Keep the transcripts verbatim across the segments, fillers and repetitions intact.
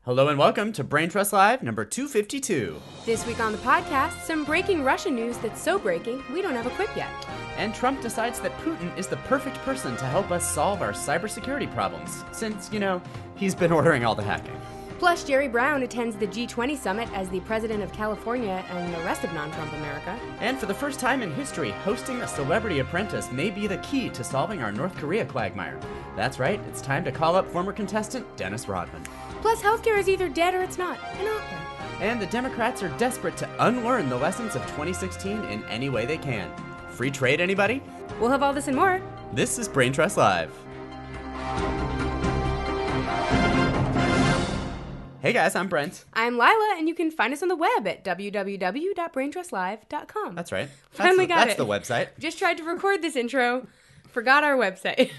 Hello and welcome to Brain Trust Live number two fifty-two. This week on the podcast, some breaking Russian news that's so breaking, we don't have a quip yet. And Trump decides that Putin is the perfect person to help us solve our cybersecurity problems, since, you know, he's been ordering all the hacking. Plus, Jerry Brown attends the G twenty summit as the president of California and the rest of non-Trump America. And for the first time in history, hosting a celebrity apprentice may be the key to solving our North Korea quagmire. That's right, it's time to call up former contestant Dennis Rodman. Plus, healthcare is either dead or it's not. An opera. And the Democrats are desperate to unlearn the lessons of twenty sixteen in any way they can. Free trade, anybody? We'll have all this and more. This is Brain Trust Live. Hey guys, I'm Brent. I'm Lila, and you can find us on the web at w w w dot brain trust live dot com. That's right. Finally that's the, got that's it. That's the website. Just tried to record this intro, forgot our website.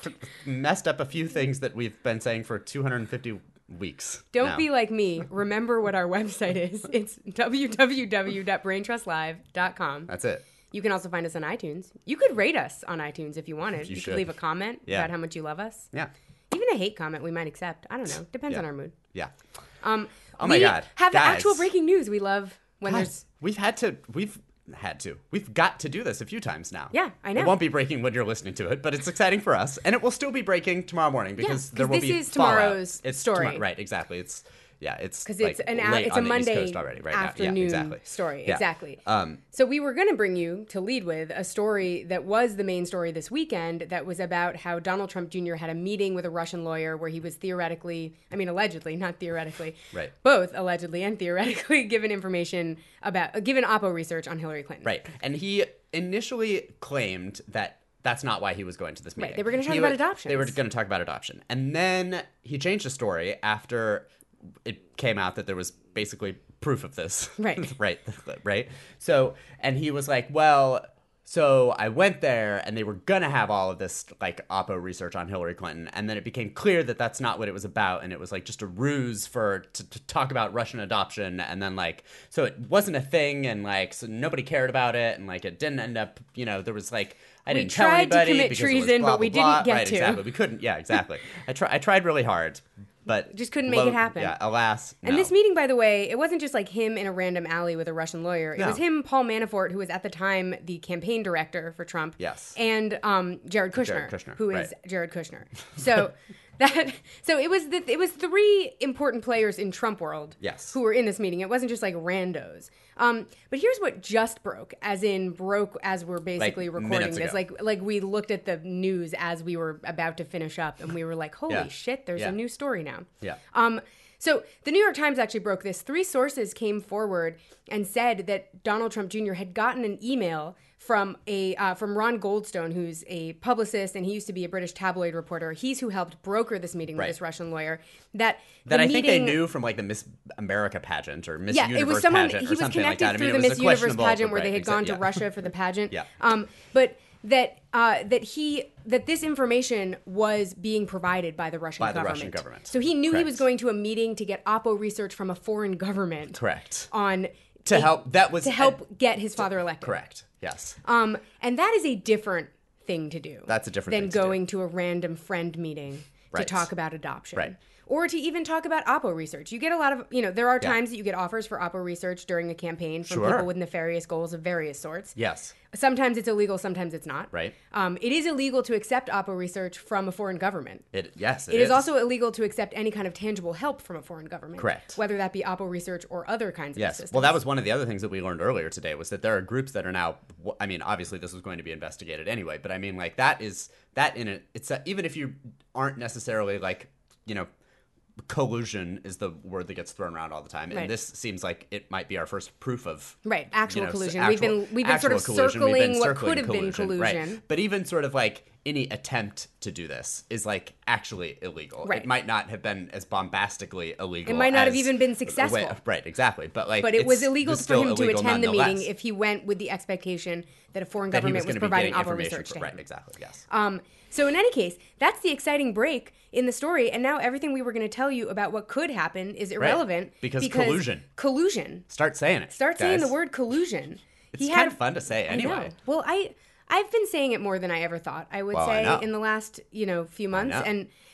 Messed up a few things that we've been saying for two hundred fifty weeks. Don't now. be like me. Remember what our website is. It's w w w dot brain trust live dot com. That's it. You can also find us on iTunes. You could rate us on iTunes if you wanted. You, you should. could leave a comment yeah. about how much you love us. Yeah. Even a hate comment we might accept. I don't know. Depends yeah. on our mood. Yeah. Um, oh my we God. have Guys. actual breaking news we love when God, there's... We've had to... We've had to. We've got to do this a few times now. Yeah, I know. It won't be breaking when you're listening to it, but it's exciting for us. And it will still be breaking tomorrow morning because yeah, there will this be is fallout. tomorrow's it's story. Tomorrow, right, exactly. It's... Yeah, it's because like it's an late it's on a the East Monday Coast already right afternoon now. Yeah, exactly. story. Yeah. Exactly. Um, so we were going to bring you to lead with a story that was the main story this weekend that was about how Donald Trump Junior had a meeting with a Russian lawyer where he was theoretically, I mean allegedly, not theoretically, right. both allegedly and theoretically given information about, uh, given Oppo research on Hillary Clinton. Right. And he initially claimed that that's not why he was going to this meeting. Right. They were going to talk he about was, adoption. They were going to talk about adoption. And then he changed the story after it came out that there was basically proof of this. Right. right. Right. So, and he was like, well, so I went there and they were going to have all of this like Oppo research on Hillary Clinton. And then it became clear that that's not what it was about. And it was like just a ruse for to, to talk about Russian adoption. And then like, so it wasn't a thing. And like, so nobody cared about it. And like, it didn't end up, you know, there was like, I we didn't tell tried anybody to commit because treason, it was blah, but we blah, blah. didn't get right, to. Exactly. We couldn't. Yeah, exactly. I, try, I tried really hard. But just couldn't lo- make it happen. Yeah, alas. And no. this meeting, by the way, it wasn't just like him in a random alley with a Russian lawyer. It No. was him, Paul Manafort, who was at the time the campaign director for Trump. Yes. And um, Jared Kushner, Jared Kushner, who is right. Jared Kushner. So that so it was the, it was three important players in Trump world. Yes. Who were in this meeting. It wasn't just like randos. Um, but here's what just broke, as in broke as we're basically Like, recording minutes this. ago. Like like we looked at the news as we were about to finish up, and we were like, holy Yeah. shit, there's Yeah. a new story now. Yeah. Um, so the New York Times actually broke this. Three sources came forward and said that Donald Trump Junior had gotten an email from a uh, from Ron Goldstone, who's a publicist, and he used to be a British tabloid reporter. He's who helped broker this meeting Right. with this Russian lawyer. That That the I meeting, think they knew from like the Miss America pageant or Miss yeah, Universe it was someone. pageant He or was something like connected that. I mean, through it the was Miss a Universe questionable- pageant where right, they had exa- gone to yeah. Russia for the pageant. Yeah. Um, but that uh, that he that this information was being provided by the Russian By the government. Russian government. So he knew he Correct. was going to a meeting to get Oppo research from a foreign government. Correct. On To a- help. That was to help get his father elected. Correct. Yes. Um, and that is a different thing to do. That's a different than thing to do. going to a random friend meeting Right. to talk about adoption. Right. Or to even talk about Oppo research. You get a lot of, you know, there are Yeah. times that you get offers for Oppo research during a campaign from Sure. people with nefarious goals of various sorts. Yes. Sometimes it's illegal, sometimes it's not. Right. Um, it is illegal to accept Oppo research from a foreign government. It. Yes. It is also illegal to accept any kind of tangible help from a foreign government. Correct. Whether that be Oppo research or other kinds of Yes. assistance. Well, that was one of the other things that we learned earlier today was that there are groups that are now. I mean, obviously this was going to be investigated anyway, but I mean, like that is that in it. It's a, even if you aren't necessarily like you know. Collusion is the word that gets thrown around all the time, and Right. this seems like it might be our first proof of Right, actual you know, collusion. actual- we've been we've been sort of actual collusion. We've circling been what circling could have been collusion. Right. But even sort of like any attempt to do this is like actually illegal. Right. It might not have been as bombastically illegal. It might not have as- even been successful. Right, right, exactly. But like, But it was it's- illegal it's for him still to illegal attend the meeting nonetheless. if he went with the expectation that a foreign that he government was, was going to be providing getting Oppo information research for, to him. right, exactly, yes. Um, so in any case, that's the exciting break in the story, and now everything we were going to tell you about what could happen is irrelevant because collusion. Collusion. Start saying it. Start saying guys. the word collusion. It's kind of fun to say I know. anyway. Well, I I've been saying it more than I ever thought I would Well, I say know. in the last you know few months, know. and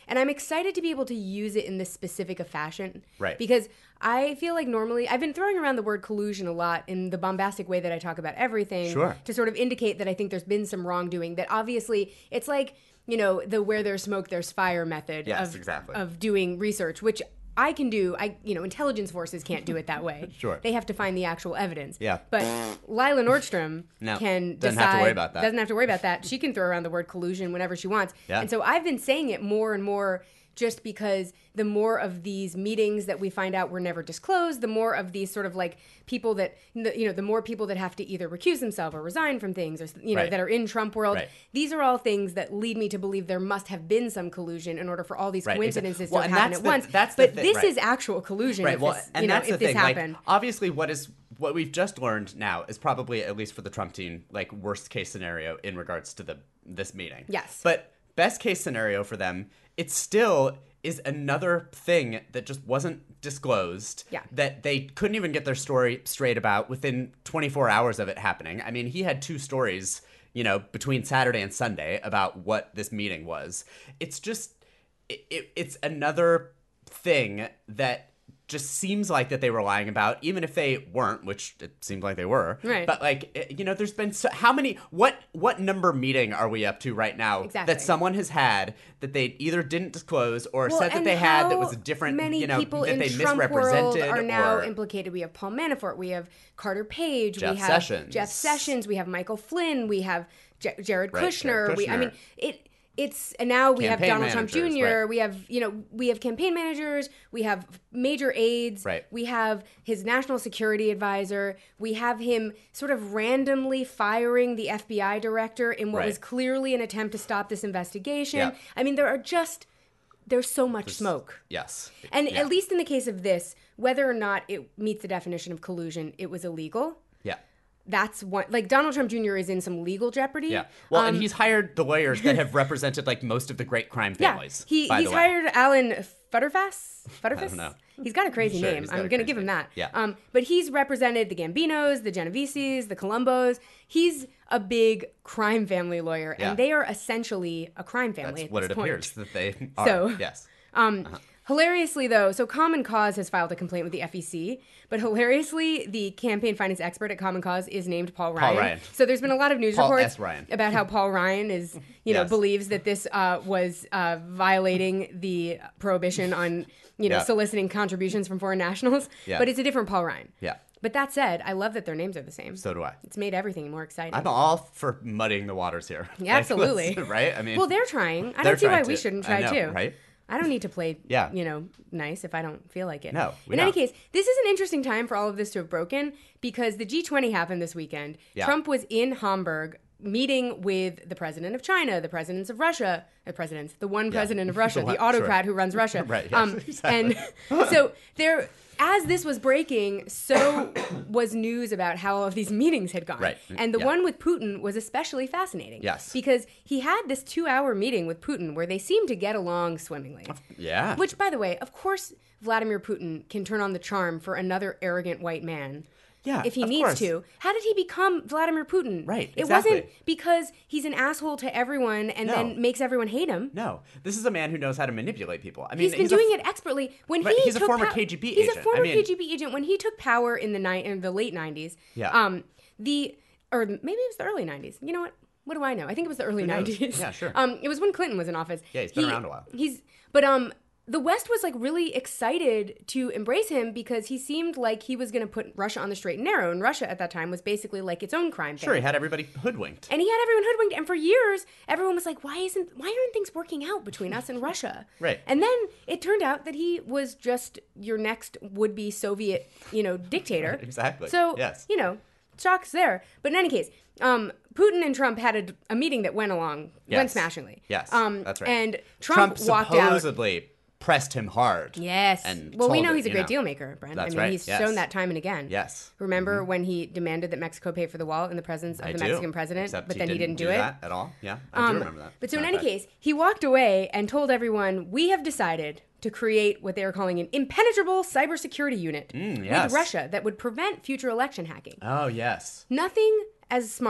And I'm excited to be able to use it in this specific a fashion. Right. Because I feel like normally, I've been throwing around the word collusion a lot in the bombastic way that I talk about everything. Sure. To sort of indicate that I think there's been some wrongdoing, that obviously it's like, you know, the where there's smoke, there's fire method Yes, of, exactly. of doing research, which I can do. I, you know, intelligence forces can't do it that way. Sure. They have to find the actual evidence. Yeah. But Lila Nordstrom No, can doesn't decide, have to worry about that. doesn't have to worry about that. She can throw around the word collusion whenever she wants. Yeah. And so I've been saying it more and more just because the more of these meetings that we find out were never disclosed, the more of these sort of like people that, you know, the more people that have to either recuse themselves or resign from things or, you know, Right. that are in Trump world. Right. These are all things that lead me to believe there must have been some collusion in order for all these Right, coincidences exactly. Well, to and have happened that's at the- once. that's the but thing, this right. is actual collusion. Right. If Well, this, and you know, that's if the this thing. happened. Like, obviously, what is what we've just learned now is probably, at least for the Trump team, like worst case scenario in regards to the this meeting. Yes. But best case scenario for them, it still is another thing that just wasn't disclosed. Yeah. That they couldn't even get their story straight about within twenty-four hours of it happening. I mean, he had two stories, you know, between Saturday and Sunday about what this meeting was. It's just, it, it, it's another thing that just seems like that they were lying about, even if they weren't, which it seemed like they were. Right. But like, it- you know, there's been so, how many, what, what number meeting are we up to right now Exactly. that someone has had that they either didn't disclose or Well, said that and they had that was how a different, many you know, people that in they Trump world misrepresented are now or implicated. We have Paul Manafort, we have Carter Page, Jeff we have Sessions. Jeff Sessions, we have Michael Flynn, we have J- Jared, Right, Kushner. Jared We, I Kushner. mean, it. It's and now we Campaign have Donald Trump managers, Junior right. We have you know we have campaign managers. We have major aides. Right. We have his national security advisor. We have him sort of randomly firing the F B I director in what Right. was clearly an attempt to stop this investigation. Yeah. I mean, there are just there's so much smoke. yes. And Yeah. at least in the case of this, whether or not it meets the definition of collusion, it was illegal. Yeah. That's one. Like Donald Trump Junior is in some legal jeopardy. Yeah. Well, and Um, he's hired the lawyers that have represented like most of the great crime yeah. families. He by he's the way. hired Alan Futterfass. Futterfass. don't know. He's got a crazy Sure, name. he's got I'm a going to crazy give him name. that. Yeah. Um, but he's represented the Gambinos, the Genoveses, the Colombos. He's a big crime family lawyer, Yeah. and they are essentially a crime family That's at what this it point. appears that they are. So- yes. Um, Hilariously, though, so Common Cause has filed a complaint with the F E C, but hilariously, the campaign finance expert at Common Cause is named Paul Ryan. Ryan. So there's been a lot of news Paul reports S. Ryan. about how Paul Ryan is, you know, Yes. believes that this uh, was uh, violating the prohibition on, you know, Yeah. soliciting contributions from foreign nationals. Yeah. But it's a different Paul Ryan. Yeah. But that said, I love that their names are the same. So do I. It's made everything more exciting. I'm all for muddying the waters here. Yeah, Like, absolutely. let's- right? I mean, Well, they're trying. I They're don't see why trying we to. shouldn't I try know, too. right? I don't need to play, Yeah. you know, nice if I don't feel like it. No, we In any don't. case, this is an interesting time for all of this to have broken because the G twenty happened this weekend. Yeah. Trump was in Hamburg meeting with the president of China, the presidents of Russia, the presidents, the one president of Russia, The the, one- autocrat sure. who runs Russia. Right, yes, um, exactly. And so there, as this was breaking, so was news about how all of these meetings had gone. Right. And the Yeah. one with Putin was especially fascinating. Yes. Because he had this two-hour meeting with Putin where they seemed to get along swimmingly. yeah. Which, by the way, of course, Vladimir Putin can turn on the charm for another arrogant white man. Yeah, If he of needs course. to. How did he become Vladimir Putin? Right, It exactly. wasn't because he's an asshole to everyone and No. then makes everyone hate him. No, this is a man who knows how to manipulate people. I mean, He's been a doing f- it expertly. When Right, he he's a took former pow- K G B He's agent. a I former mean- K G B agent. When he took power in the ni- in the late nineties, Yeah. um, the or maybe it was the early nineties. You know what? What do I know? I think it was the early knows? nineties. Yeah, sure. Um, it was when Clinton was in office. Yeah, he's been He- around a while. He's but um. The West was like really excited to embrace him because he seemed like he was going to put Russia on the straight and narrow. And Russia at that time was basically like its own crime Sure, he family. had everybody hoodwinked. And he had everyone hoodwinked. And for years, everyone was like, why isn't, why aren't things working out between us and Russia? Right. And then it turned out that he was just your next would-be Soviet, you know, dictator. Exactly. So, Yes. you know, shocks there. But in any case, um, Putin and Trump had a, a meeting that went along, went Yes. smashingly. Yes, Um, that's right. And Trump, Trump walked out. supposedly pressed him hard. Yes. And well, we told know it, he's a you great know. deal maker, Brent. That's I mean, right, he's yes. shown that time and again. Yes. Remember when he demanded that Mexico pay for the wall in the presence of I the do. Mexican president, Except but then he didn't, do, it? that at all. Yeah, I Um, do remember that. But so in Matter any of fact. case, he walked away and told everyone, we have decided to create what they are calling an impenetrable cybersecurity unit Mm, yes. with Russia that would prevent future election hacking. Oh yes. Nothing as smart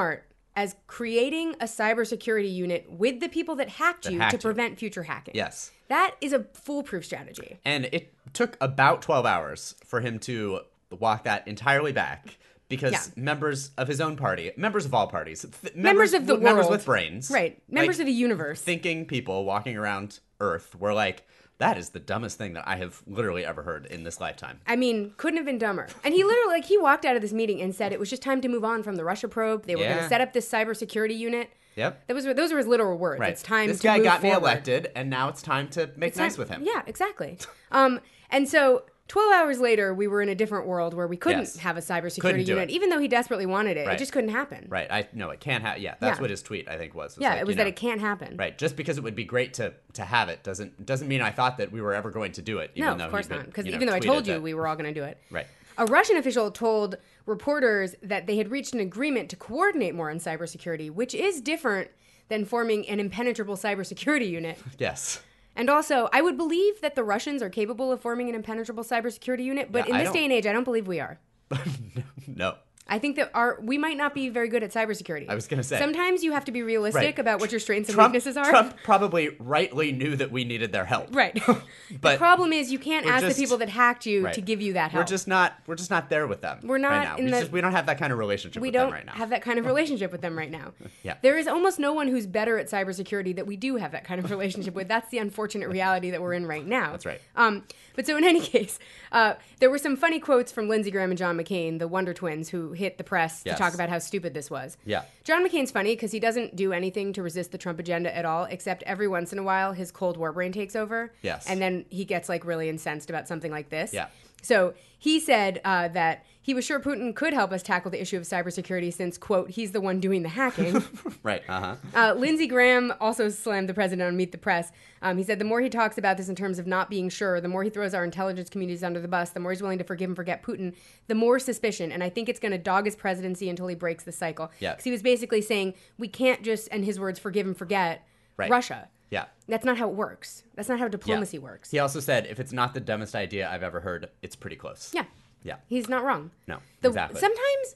as creating a cybersecurity unit with the people that hacked That you hacked to you. prevent future hacking. Yes. That is a foolproof strategy. And it took about twelve hours for him to walk that entirely back because Yeah. members of his own party, members of all parties, th- Members of the members world. with brains, Right. Members like, of the universe. thinking people walking around Earth were like, that is the dumbest thing that I have literally ever heard in this lifetime. I mean, couldn't have been dumber. And he literally, like, he walked out of this meeting and said it was just time to move on from the Russia probe. They were going Yeah. to set up this cybersecurity unit. Yep. That was those were his literal words. Right. It's time this to guy move got me forward. elected, and now it's time to make It's nice time- with him. Yeah, exactly. um, and so twelve hours later, we were in a different world where we couldn't Yes. have a cybersecurity Couldn't do unit, it. even though he desperately wanted it. Right. It just couldn't happen. Right. I no, it can't happen. Yeah, that's Yeah. what his tweet I think was. Yeah, like, it was you that know, it can't happen. Right. Just because it would be great to to have it doesn't doesn't mean I thought that we were ever going to do it. Even No, though of course he, not. Because you know, even though I tweeted told you that- we were all going to do it. Right. A Russian official told reporters that they had reached an agreement to coordinate more on cybersecurity, which is different than forming an impenetrable cybersecurity unit. Yes. And also, I would believe that the Russians are capable of forming an impenetrable cybersecurity unit, but Yeah, in I this don't- day and age, I don't believe we are. No. I think that our we might not be very good at cybersecurity. I was gonna say. Sometimes you have to be realistic Right. about what your strengths and Trump, weaknesses are. Trump probably rightly knew that we needed their help. Right. But the problem is you can't we're ask just- the people that hacked you right. to give you that help. We're just not we're just not there with them. We're not right now. in we, the- just, we don't have that kind of relationship we with don't them right now. have that kind of relationship with them right now. Yeah. There is almost no one who's better at cybersecurity that we do have that kind of relationship with. That's the unfortunate reality that we're in right now. That's right. Um, but so in any case, uh, there were some funny quotes from Lindsey Graham and John McCain, the Wonder Twins, who hit the press Yes. to talk about how stupid this was. Yeah. John McCain's funny because he doesn't do anything to resist the Trump agenda at all, except every once in a while his Cold War brain takes over. Yes. And then he gets like really incensed about something like this. Yeah. So he said uh, that he was sure Putin could help us tackle the issue of cybersecurity since, quote, he's the one doing the hacking. Right. Uh-huh. uh, Lindsey Graham also slammed the president on Meet the Press. Um, he said the more he talks about this in terms of not being sure, the more he throws our intelligence communities under the bus, the more he's willing to forgive and forget Putin, the more suspicion. And I think it's going to dog his presidency until he breaks the cycle. Yeah. Because he was basically saying we can't just, and his words, forgive and forget Right. Russia. Yeah. That's not how it works. That's not how diplomacy Yeah. works. He also said if it's not the dumbest idea I've ever heard, it's pretty close. Yeah. Yeah. He's not wrong. No. The, exactly. Sometimes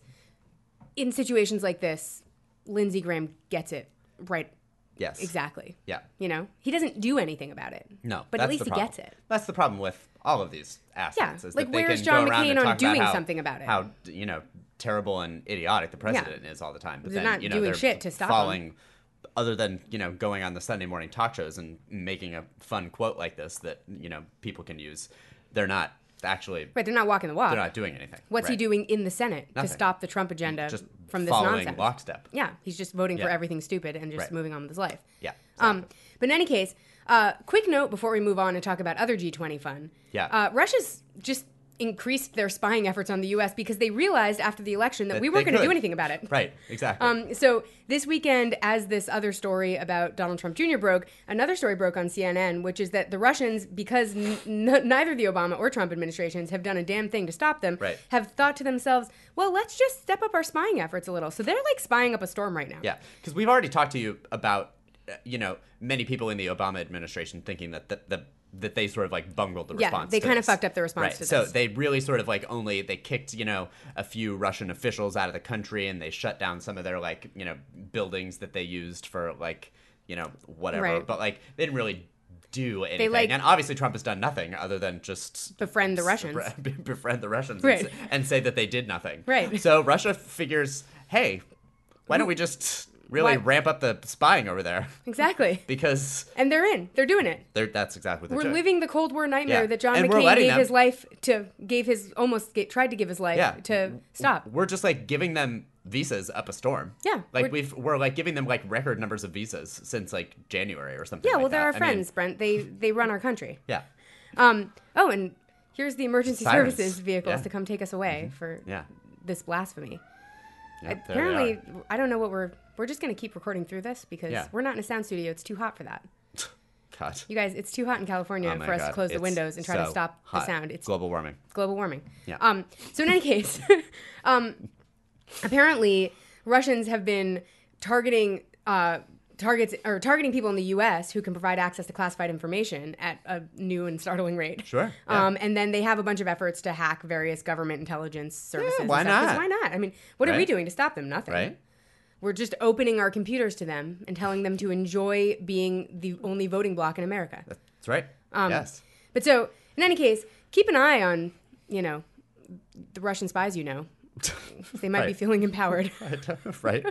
in situations like this, Lindsey Graham gets it right Yes. exactly. Yeah. You know, he doesn't do anything about it. No. But at that's least the he problem. gets it. That's the problem with all of these assets. Yeah, Is like, that they where's can John go around McCain and on talk about doing how- something about it? How, you know, terrible and idiotic the president is all the time. But They're then, not you know, doing they're shit to stop him. following, other than, you know, going on the Sunday morning talk shows and making a fun quote like this that, you know, people can use. They're not actually, Right, they're not walking the walk. they're not doing anything. What's he Right. doing in the Senate Nothing. to stop the Trump agenda Just from this following nonsense? lockstep. Yeah, he's just voting for Yeah. everything stupid and just Right. moving on with his life. Yeah. Um, but in any case, uh, quick note before we move on and talk about other G twenty fun. Yeah. Uh, Russia's just increased their spying efforts on the U S because they realized after the election that, That we they weren't going to could. do anything about it. Right. Exactly. Um, so this weekend, as this other story about Donald Trump Junior broke, another story broke on C N N, which is that the Russians, because n- n- neither the Obama or Trump administrations have done a damn thing to stop them, Right. have thought to themselves, well, let's just step up our spying efforts a little. So they're like spying up a storm right now. Yeah, because we've already talked to you about, uh, you know, many people in the Obama administration thinking that that that, that they sort of like bungled the Yeah, response. they to kind of this. fucked up the response right. to So this. they really sort of like only they kicked, you know, a few Russian officials out of the country and they shut down some of their like, you know, buildings that they used for like, you know, whatever. Right. But like they didn't really do anything. like- and obviously Trump has done nothing other than just Befriend the Russians. befriend the Russians Right. and, s- and say that they did nothing. Right. So Russia figures, hey, why don't we just really Why- ramp up the spying over there? Exactly. Because And they're in. They're doing it. they're, that's exactly what they're We're doing. living the Cold War nightmare Yeah. that John And we're McCain letting gave them- his life to, gave his, almost ga- tried to give his life Yeah. to stop. We're just like giving them visas up a storm. Yeah, like we're- we've we're like giving them like record numbers of visas since like January or something. Yeah, like well, they're that. our I mean, friends, Brent. They they run our country. yeah, Um. Oh, and here's the emergency Sirens. services vehicles Yeah. Mm-hmm. to come take us away for yeah. this blasphemy. yeah there they Apparently, are. I don't know what we're we're just gonna keep recording through this because Yeah. we're not in a sound studio. It's too hot for that. God. You guys, it's too hot in California Oh my for us God. to close the It's windows and try to so stop hot. the sound. It's global warming. global warming. Yeah. Um. So in any case, um, apparently Russians have been targeting uh targets or targeting people in the U S who can provide access to classified information at a new and startling rate. Sure, yeah. Um. And then they have a bunch of efforts to hack various government intelligence services. why and stuff, 'cause not? Why not? I mean, what are we Right? doing to stop them? Nothing. Right. we're just opening our computers to them and telling them to enjoy being the only voting bloc in America. That's right. Um, yes. But so, in any case, keep an eye on, you know, the Russian spies you know. They might Right. be feeling empowered. Right.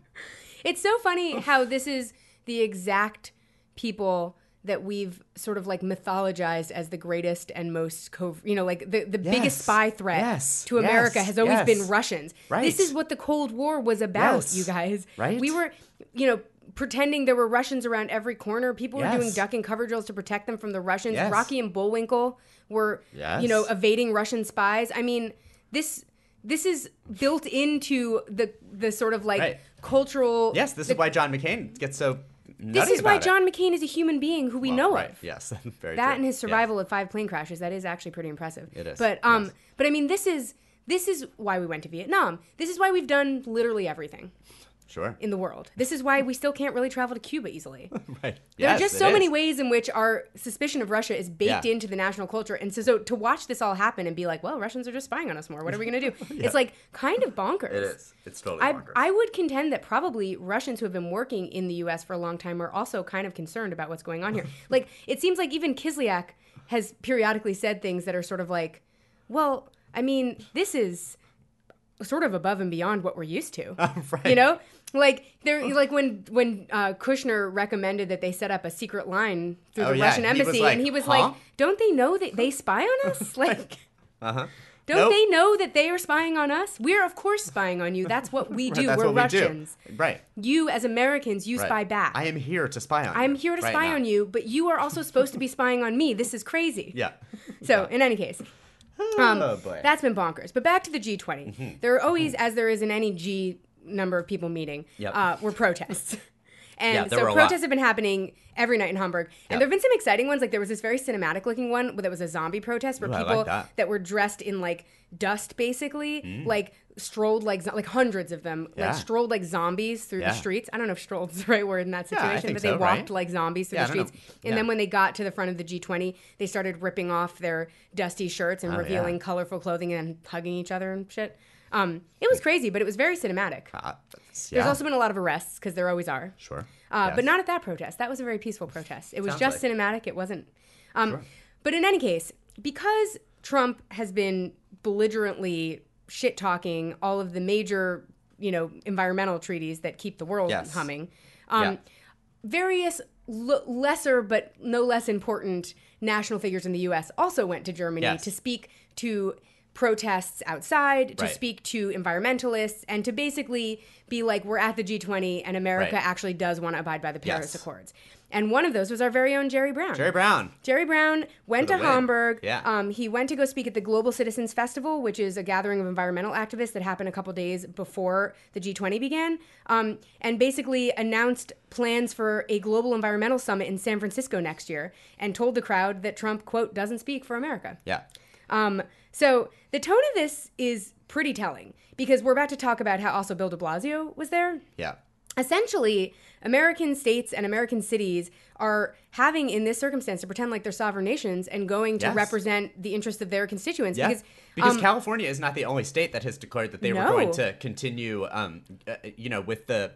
It's so funny how this is the exact people that we've sort of like mythologized as the greatest and most, cov- you know, like the, the Yes. biggest spy threat Yes. to America Yes. has always Yes. been Russians. Right. This is what the Cold War was about, Yes. you guys. Right. We were, you know, pretending there were Russians around every corner. People were Yes. doing duck and cover drills to protect them from the Russians. Yes. Rocky and Bullwinkle were, Yes. you know, evading Russian spies. I mean, this this is built into the the sort of like Right. cultural. Yes, this the- is why John McCain gets so nutty This is why about it. John McCain is a human being who we Well, know right. of. Yes, very That true. and his Yes. survival of five plane crashes, that is actually pretty impressive. It is, But um yes. but I mean this is this is why we went to Vietnam. This is why we've done literally everything Sure. in the world. This is why we still can't really travel to Cuba easily. Right. There Yes, are just it so many is. ways in which our suspicion of Russia is baked Yeah. into the national culture. And so, so to watch this all happen and be like, well, Russians are just spying on us more. What are we going to do? It's like kind of bonkers. It is. It's totally I, bonkers. I would contend that probably Russians who have been working in the U S for a long time are also kind of concerned about what's going on here. Like, it seems like even Kislyak has periodically said things that are sort of like, well, I mean, this is sort of above and beyond what we're used to. Right. You know? Like there, like when when uh, Kushner recommended that they set up a secret line through Oh, the yeah. Russian He was embassy, like, and he was huh? like, "Don't they know that they spy on us? Like, Uh-huh. don't Nope. they know that they are spying on us? We're of course spying on you. That's what we Right, do. that's We're what we do. Russians. Right. You as Americans, you Right. spy back. I am here to spy on you. I'm here to right spy now. on you, but you are also supposed to be spying on me. This is crazy." Yeah. So, in any case, um, Oh, boy. that's been bonkers. But back to the G twenty. Mm-hmm. There are always, as there is in any G number of people meeting, Yep. uh, were protests. And Yeah, there so were a protests lot. have been happening every night in Hamburg. And Yep. there have been some exciting ones. Like there was this very cinematic looking one that was a zombie protest where Ooh, I like people that. were dressed in like dust basically, like strolled like, zo- like hundreds of them, Mm. Yeah. like strolled like zombies through Yeah. the streets. I don't know if strolled is the right word in that Yeah, I situation, think but they so, walked right? like zombies through Yeah, the I don't streets. know. And Yeah. then when they got to the front of the G twenty, they started ripping off their dusty shirts and Oh, revealing yeah. colorful clothing and hugging each other and shit. Um, it was crazy, but it was very cinematic. Uh, that's- There's yeah. also been a lot of arrests because there always are. Sure. Uh, Yes. But not at that protest. That was a very peaceful protest. It was Sounds just like. cinematic. It wasn't. Um, Sure. But in any case, because Trump has been belligerently shit talking all of the major, you know, environmental treaties that keep the world Yes. humming, um, Yeah. various l- lesser but no less important national figures in the U S also went to Germany Yes. to speak to protests outside, to Right. speak to environmentalists, and to basically be like, we're at the G twenty and America Right. actually does want to abide by the Paris Yes. Accords. And one of those was our very own Jerry Brown. Jerry Brown. Jerry Brown went For to the win. Hamburg. Yeah. Um, he went to go speak at the Global Citizens Festival, which is a gathering of environmental activists that happened a couple days before the G twenty began, um, and basically announced plans for a global environmental summit in San Francisco next year, and told the crowd that Trump, quote, doesn't speak for America. Yeah. Um, so the tone of this is pretty telling because we're about to talk about how also Bill de Blasio was there. Yeah. Essentially, American states and American cities are having, in this circumstance, to pretend like they're sovereign nations and going to Yes. represent the interests of their constituents. Yeah. Because, Because um, California is not the only state that has declared that they No. were going to continue, um, uh, you know, with the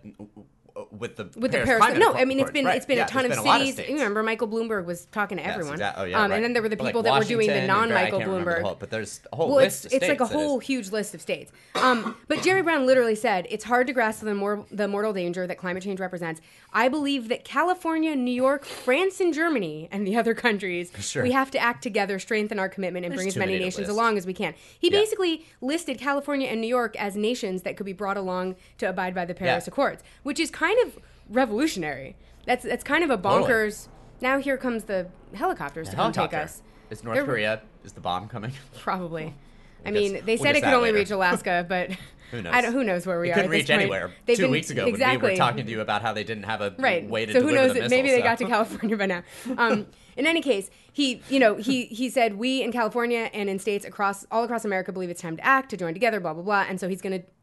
with the with Paris the Paris, Climate no, Accord- I mean it's Accords. been Right. it's been Yeah, a ton there's of been a lot cities. states. You remember Michael Bloomberg was talking to Yes, everyone, exact- oh, yeah, um, right. and then there were the But, like, people that were doing the Washington and Bar- I non-Michael can't remember the Bloomberg. whole- but there's a whole Well, list it's of it's like a states that whole is- huge list of states. Um, but Jerry Brown literally said it's hard to grasp the, mor- the mortal danger that climate change represents. I believe that California, New York, France, and Germany, and the other countries, Sure. we have to act together, strengthen our commitment, and There's bring as too many many to nations list. along as we can. He Yeah. basically listed California and New York as nations that could be brought along to abide by the Paris Yeah. Accords, which is kind of revolutionary. That's that's kind of a Totally. bonkers. Now here comes the helicopters The to come take helicopter. us. Is North They're- Korea, is the bomb coming? Probably. I We'll mean, guess- they we'll said guess it could that only later. reach Alaska, but Who knows? I don't, who knows where we It are. couldn't at this reach point. anywhere. They've Two been- weeks ago, exactly. when we were talking to you about how they didn't have a Right. way to so who deliver knows? the missile. Maybe they so- got to California by now. Um, in any case, he, you know, he he said we in California and in states across all across America believe it's time to act, to join together, blah blah blah. And so he's going to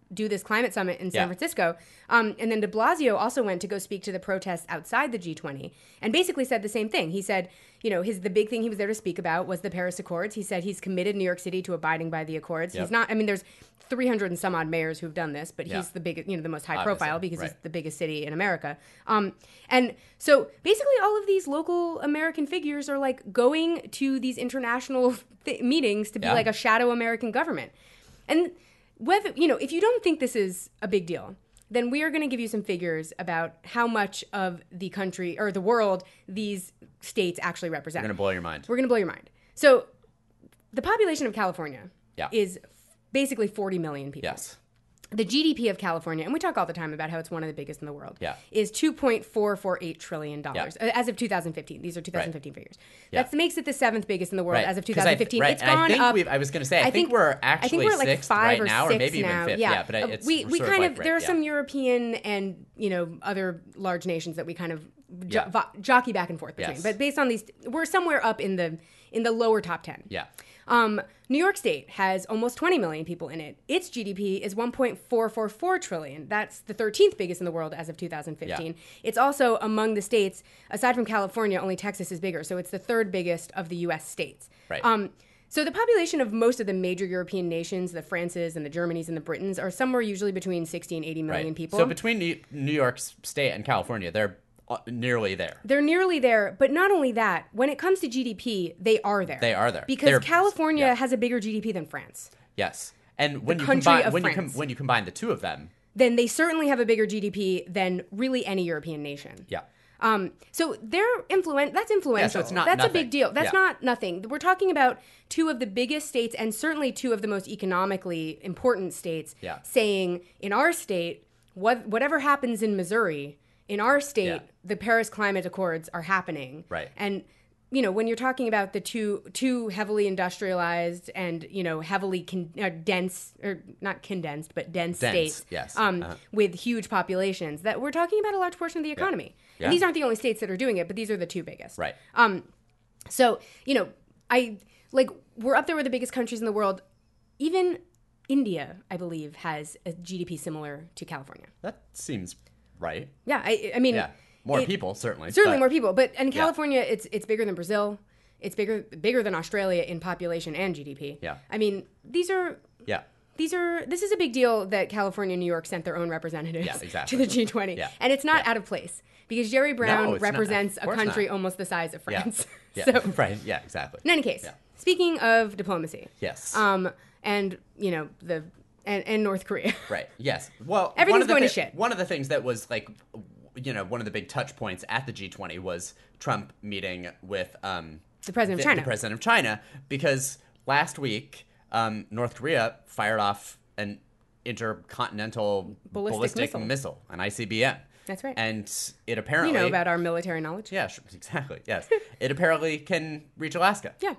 do this climate summit in San Yeah. Francisco. Um, and then de Blasio also went to go speak to the protests outside the G twenty and basically said the same thing. He said, you know, his the big thing he was there to speak about was the Paris Accords. He said he's committed New York City to abiding by the Accords. Yep. He's not, I mean, there's three hundred and some odd mayors who've done this, but Yeah. he's the biggest, you know, the most high Obviously, profile because right. he's the biggest city in America. Um, and so basically all of these local American figures are like going to these international th- meetings to be Yeah. like a shadow American government. And whether, you know, if you don't think this is a big deal, then we are going to give you some figures about how much of the country or the world these states actually represent. We're going to blow your mind. We're going to blow your mind. So the population of California Yeah. is basically forty million people. Yes. The G D P of California, and we talk all the time about how it's one of the biggest in the world, Yeah. is two point four four eight trillion dollars uh, as of two thousand fifteen. These are two thousand fifteen figures. Yeah. That makes it the seventh biggest in the world Right. as of 'Cause I- two thousand fifteen. right. It's And gone I think up. we've- I was going to say, I, I think, we're actually I think we're like sixth five right or now, six or maybe now. even fifth. Yeah, Yeah, but Uh, it's we we sort kind of, of like, there are right, some yeah. European and you know other large nations that we kind of jo- Yeah. vo- jockey back and forth between. Yes. But based on these, we're somewhere up in the in the lower top ten. Yeah. Um, New York State has almost twenty million people in it. Its G D P is one point four four four trillion. That's the thirteenth biggest in the world as of two thousand fifteen. Yeah. It's also among the states, aside from California, only Texas is bigger. So it's the third biggest of the U S states. Right. Um, so the population of most of the major European nations, the Frances and the Germanys and the Britons, are somewhere usually between sixty and eighty million Right. people. So between New New York State and California, they're uh, nearly there. They're nearly there, but not only that, when it comes to G D P, they are there. They are there. Because They're- California yeah. has a bigger G D P than France. Yes. And when you country combine of when you com- France. when you combine the two of them, Then they certainly have a bigger G D P than really any European nation. yeah. Um, so they're influen- that's influential. it's not that's a nothing. big deal. That's Yeah. not nothing. We're talking about two of the biggest states and certainly two of the most economically important states Yeah. saying in our state, what whatever happens in Missouri, in our state, Yeah. the Paris Climate Accords are happening. Right. And you know, when you're talking about the two two heavily industrialized and, you know, heavily con- uh, dense or not condensed, but dense, Dense, states yes. um, Uh-huh. with huge populations, that we're talking about a large portion of the economy. Yeah. And these aren't the only states that are doing it, but these are the two biggest. Right. Um, so, you know, I like we're up there with the biggest countries in the world. Even India, I believe, has a G D P similar to California. That seems right. Yeah, I, I mean, Yeah. More it- people, certainly. certainly but- more people. But in California, it's it's bigger than Brazil. It's bigger bigger than Australia in population and G D P. Yeah. I mean, these are Yeah. these are this is a big deal that California and New York sent their own representatives Yeah, exactly. to the G twenty. Yeah. And it's not Yeah. out of place because Jerry Brown it's not. represents Of a course country not. almost the size of Yeah. France. Yeah. So right. Yeah, exactly. in any case, Yeah. speaking of diplomacy, Yes. um, and you know the and, and North Korea, Right. Yes. Well, Everything's one of the going to thi- shit. One of the things that was like, you know, one of the big touch points at the G twenty was Trump meeting with um, the president of the, China. the president of China, because last week um, North Korea fired off an intercontinental Ballistic ballistic, missile. missile, an I C B M. That's right. And it apparently You know about our military knowledge. yeah, sure, exactly. Yes, it apparently can reach Alaska. Yeah.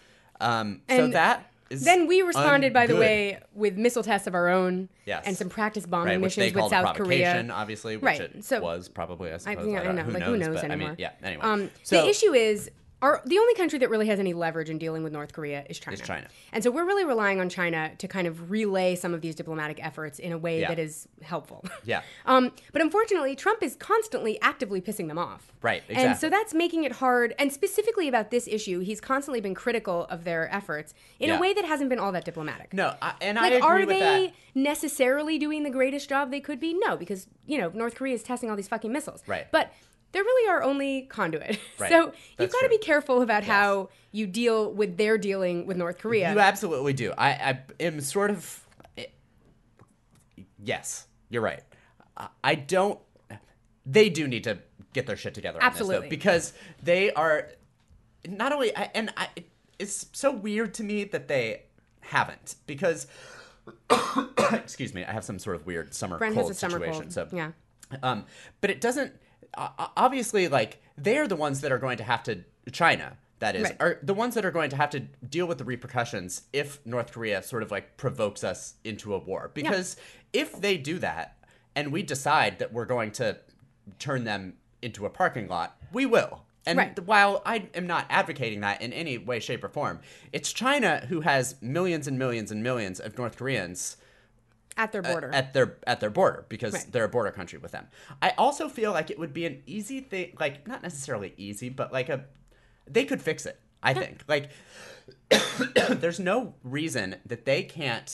Um, so And that is Then we responded, by the ungood. way, with missile tests of our own Yes. and some practice bombing Right, which they missions with called a South Korea. provocation, obviously, which Right, it so- was probably, I I, suppose. yeah, I I don't know. who Like, knows, who knows but, anymore? I mean, yeah, anyway. Um, so, the issue is, our, the only country that really has any leverage in dealing with North Korea is China. Is China. And so we're really relying on China to kind of relay some of these diplomatic efforts in a way Yeah. that is helpful. Yeah. Um, but unfortunately, Trump is constantly actively pissing them off. Right, And exactly. so that's making it hard. And specifically about this issue, he's constantly been critical of their efforts in Yeah. a way that hasn't been all that diplomatic. No, I, and I Like, agree are with they that. necessarily doing the greatest job they could be? No, because, you know, North Korea is testing all these fucking missiles. Right. But they're really our only conduit. Right. So you've That's got to true. be careful about how you deal with their dealing with North Korea. You absolutely do. I, I am sort of. Yes, you're right. I- I don't. They do need to get their shit together. On Absolutely. This, though, because they are not only. I- And I, it's so weird to me that they haven't, because. Excuse me, I have some sort of weird summer Brent cold has a summer situation. cold. So Yeah. Um, but it doesn't. Uh, obviously, like they're the ones that are going to have to. China, that is, Right. are the ones that are going to have to deal with the repercussions if North Korea sort of like provokes us into a war. Because if they do that, and we decide that we're going to turn them into a parking lot, we will. And Right. while I am not advocating that in any way, shape, or form, it's China who has millions and millions and millions of North Koreans At their border. Uh, at their at their border because Right. they're a border country with them. I also feel like it would be an easy thing, like not necessarily easy, but like a they could fix it. I think like there's no reason that they can't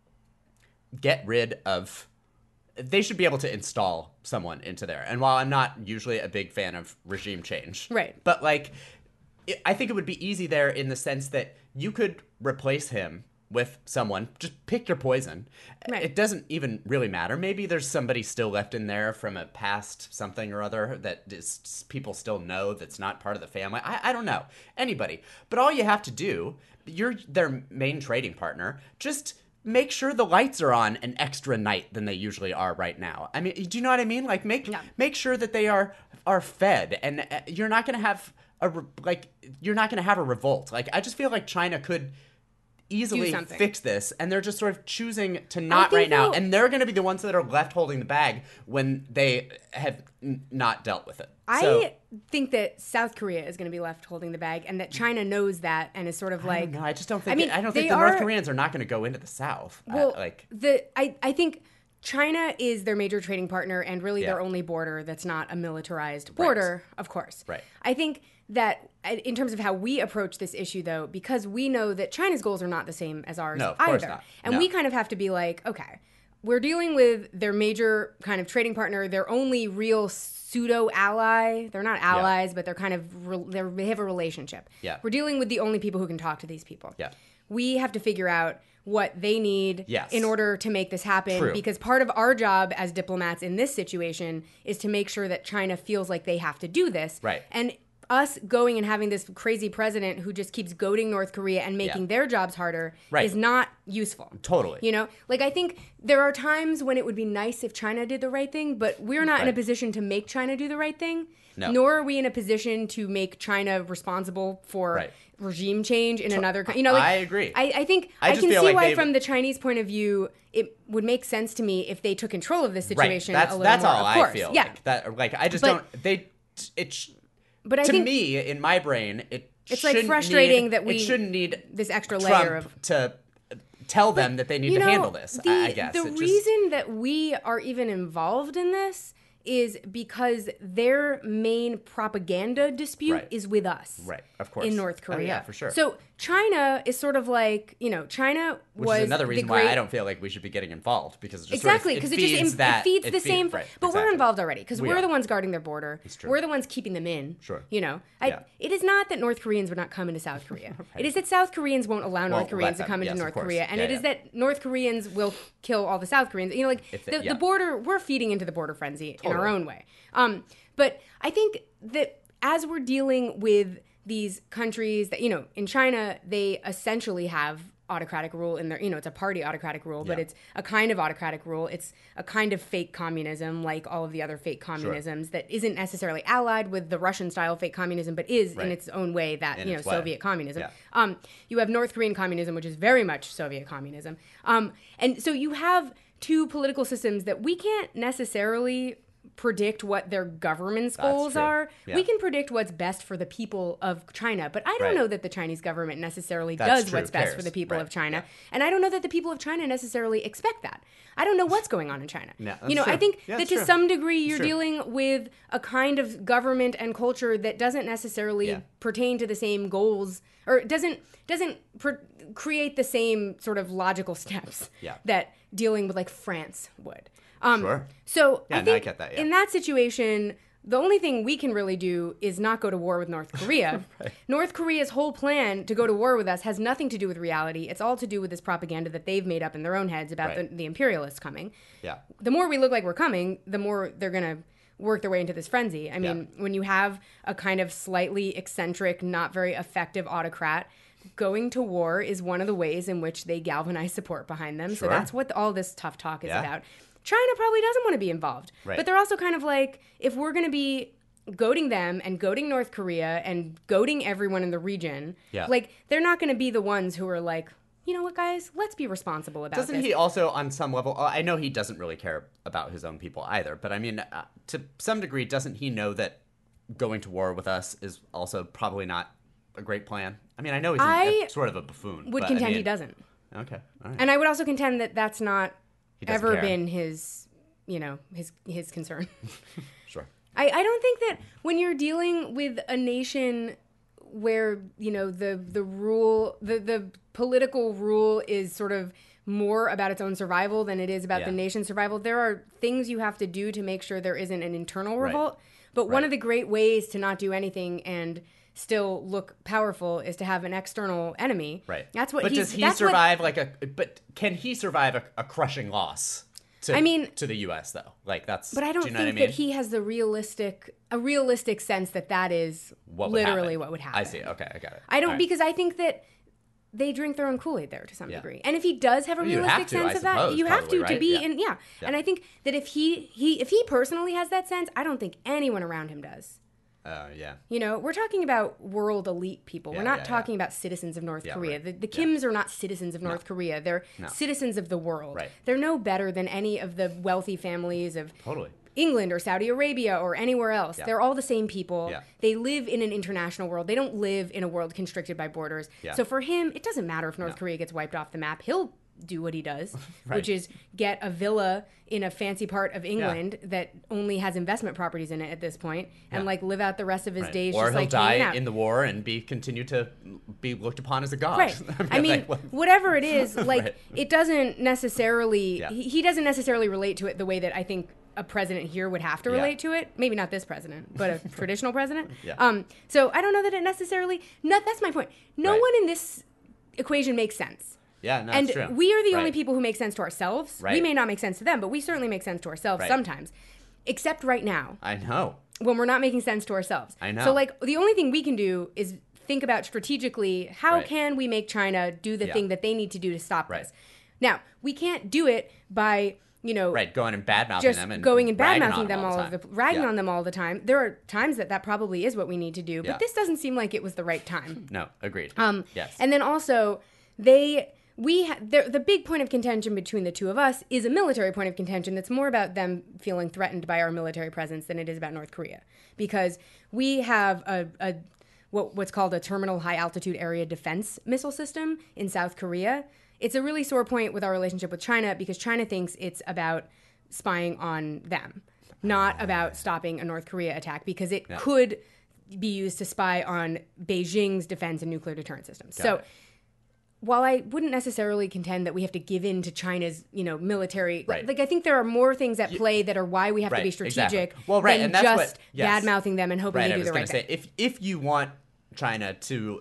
get rid of. They should be able to install someone into there. And while I'm not usually a big fan of regime change, Right. but like it, I think it would be easy there in the sense that you could replace him with someone. Just pick your poison. Right. It doesn't even really matter. Maybe there's somebody still left in there from a past something or other that is, people still know that's not part of the family. I, I don't know. Anybody. But all you have to do, you're their main trading partner, just make sure the lights are on an extra night than they usually are right now. I mean, do you know what I mean? Like make Yeah. make sure that they are are fed, and uh, you're not going to have a re- like you're not going to have a revolt. Like I just feel like China could easily something. fix this, and they're just sort of choosing to not think right now, though- and they're going to be the ones that are left holding the bag when they have n- not dealt with it. So, I think that South Korea is going to be left holding the bag, and that China knows that, and is sort of like. no, I just don't think. I mean, I don't they think the are- North Koreans are not going to go into the South. I- Well, like the I, I think China is their major trading partner and really Yeah. their only border that's not a militarized border, of course. Right. I think that uh, in terms of how we approach this issue, though, because we know that China's goals are not the same as ours No, of either. course not. And No. we kind of have to be like, okay, we're dealing with their major kind of trading partner, their only real pseudo ally. They're not allies, but they're kind of re- they're, they have a relationship. Yeah. We're dealing with the only people who can talk to these people. Yeah. We have to figure out what they need Yes. in order to make this happen, True. because part of our job as diplomats in this situation is to make sure that China feels like they have to do this. Right. And us going and having this crazy president who just keeps goading North Korea and making Yeah. their jobs harder Right. is not useful. Totally. You know, like I think there are times when it would be nice if China did the right thing, but we're not in a Right. position to make China do the right thing. No. Nor are we in a position to make China responsible for Right. regime change in another country. You know, like, I agree. I, I think I I, just can feel see like why, they've- from the Chinese point of view, it would make sense to me if they took control of this situation right. That's a little that's more. all of I course. feel. Yeah, Like, that like I just But- don't. They it. Sh- but I to think me, in my brain, it It's, like, shouldn't frustrating need- that we- it shouldn't need this extra Trump layer of to tell them that they need you to know, handle this. The, I I guess the It just- reason that we are even involved in this is because their main propaganda dispute Right. is with us. Right, of course. In North Oh, Korea. yeah, for sure. So China is sort of like, you know, China Which was is another the reason great, why I don't feel like we should be getting involved, because it just Exactly, because because it, just im- that, it feeds it the feed- same. right, but we're exactly. involved already because We we're are. the ones guarding their border. true. We're the ones keeping them in. Sure. You know, I, Yeah. it is not that North Koreans would not come into South Korea. It is that South Koreans won't allow North let Koreans to them, come into yes, of North course. Korea, and Yeah, it is yeah. that North Koreans will kill all the South Koreans. You know, like If they- the, yeah. the border, we're feeding into the border frenzy in our Totally. own way. Um, but I think that as we're dealing with these countries that, you know, in China, they essentially have autocratic rule in their, you know, it's a party autocratic rule, but Yeah. it's a kind of autocratic rule. It's a kind of fake communism, like all of the other fake communisms, that isn't necessarily allied with the Russian style fake communism, but is Right. in its own way that, In you know, its way. Soviet communism. Yeah. Um, you have North Korean communism, which is very much Soviet communism. Um, and so you have two political systems that we can't necessarily predict what their government's That's goals true. are. Yeah. We can predict what's best for the people of China, but I don't Right. know that the Chinese government necessarily That's does true. what's best Cares. for the people Right. of China. Yeah. And I don't know that the people of China necessarily expect that. I don't know what's going on in China. No, you that's know, I true. think Yeah, that that's to true. some degree you're true. dealing with a kind of government and culture that doesn't necessarily Yeah. pertain to the same goals, or doesn't doesn't pr- create the same sort of logical steps Yeah. that dealing with like France would. Um, Sure. So Yeah, I no, I think get that, yeah. in that situation, the only thing we can really do is not go to war with North Korea. North Korea's whole plan to go to war with us has nothing to do with reality. It's all to do with this propaganda that they've made up in their own heads about Right. the, the imperialists coming. Yeah. The more we look like we're coming, the more they're going to work their way into this frenzy. I mean, Yeah. when you have a kind of slightly eccentric, not very effective autocrat, going to war is one of the ways in which they galvanize support behind them. So Sure. that's what all this tough talk is Yeah. about. China probably doesn't want to be involved. Right. But they're also kind of like, if we're going to be goading them and goading North Korea and goading everyone in the region, Yeah. like, they're not going to be the ones who are like, you know what, guys, let's be responsible about Doesn't this. he also, on some level, uh, I know he doesn't really care about his own people either, but I mean, uh, to some degree, doesn't he know that going to war with us is also probably not a great plan? I mean, I know he's an- I a, sort of a buffoon. would but, contend I mean, he doesn't. Okay, all right. And I would also contend that that's not he doesn't ever care. been his, you know, his his concern. Sure. I, I don't think that when you're dealing with a nation where, you know, the the rule, the, the political rule is sort of more about its own survival than it is about Yeah. the nation's survival, there are things you have to do to make sure there isn't an internal Right. revolt. But one Right. of the great ways to not do anything and still look powerful is to have an external enemy. Right. That's what But he's, does he that's what- survive like a? But can he survive a, a crushing loss? To, I mean- to the U S though, like that's. But I don't do you know think what I mean? that he has the realistic, a realistic sense that that is What would literally happen. what would happen. I see. Okay, I got it. I don't, All right. because I think that they drink their own Kool-Aid there to some Yeah. degree. And if he does have a Well, you realistic have to, sense I of that, suppose, you have probably, to to right? be Yeah. in, yeah. Yeah. And I think that if he, he, if he personally has that sense, I don't think anyone around him does. Uh, yeah. You know, we're talking about world elite people. Yeah, we're not yeah, talking about citizens of North Yeah, Korea. right. The, the Kims are not citizens of North Korea. They're No. citizens of the world. Right. They're no better than any of the wealthy families of Totally. England or Saudi Arabia or anywhere else. Yeah. They're all the same people. Yeah. They live in an international world. They don't live in a world constricted by borders. Yeah. So for him, it doesn't matter if North No. Korea gets wiped off the map. He'll do what he does, Right. which is get a villa in a fancy part of England that only has investment properties in it at this point, and Yeah. like live out the rest of his Right. days Or just he'll like hanging die out. in the war and be continue to be looked upon as a god. Right. I mean, like, what- whatever it is, like Right. it doesn't necessarily. Yeah. He, he doesn't necessarily relate to it the way that I think a president here would have to Yeah. relate to it. Maybe not this president, but a traditional president. Yeah. Um. So I don't know that it necessarily. No, that's my point. No Right. one in this equation makes sense. yeah, no, And it's true. we are the only Right. people who make sense to ourselves. We Right. may not make sense to them, but we certainly make sense to ourselves Right. sometimes. Except right now, I know. when we're not making sense to ourselves. I know. So like the only thing we can do is think about strategically how Right. can we make China do the Yeah. thing that they need to do to stop Right. this. Now, we can't do it by, you know, Right, going and bad mouthing just them and going and bad ragging on mouthing them all the of the time. ragging Yeah. on them all the time. There are times that that probably is what we need to do, but Yeah. this doesn't seem like it was the right time. No, agreed. Um, yes. And then also, they we ha- the, the big point of contention between the two of us is a military point of contention that's more about them feeling threatened by our military presence than it is about North Korea, because we have a, a what, what's called a terminal high altitude area defense missile system in South Korea. It's a really sore point with our relationship with China because China thinks it's about spying on them, not about stopping a North Korea attack, because it Yeah. could be used to spy on Beijing's defense and nuclear deterrent systems. So it. while I wouldn't necessarily contend that we have to give in to China's, you know, military, Right. like I think there are more things at play that are why we have to Right, be exactly. strategic Well, right, than and that's just what- yes. bad mouthing them and hoping right, they I do was the going right to thing. say if if you want China to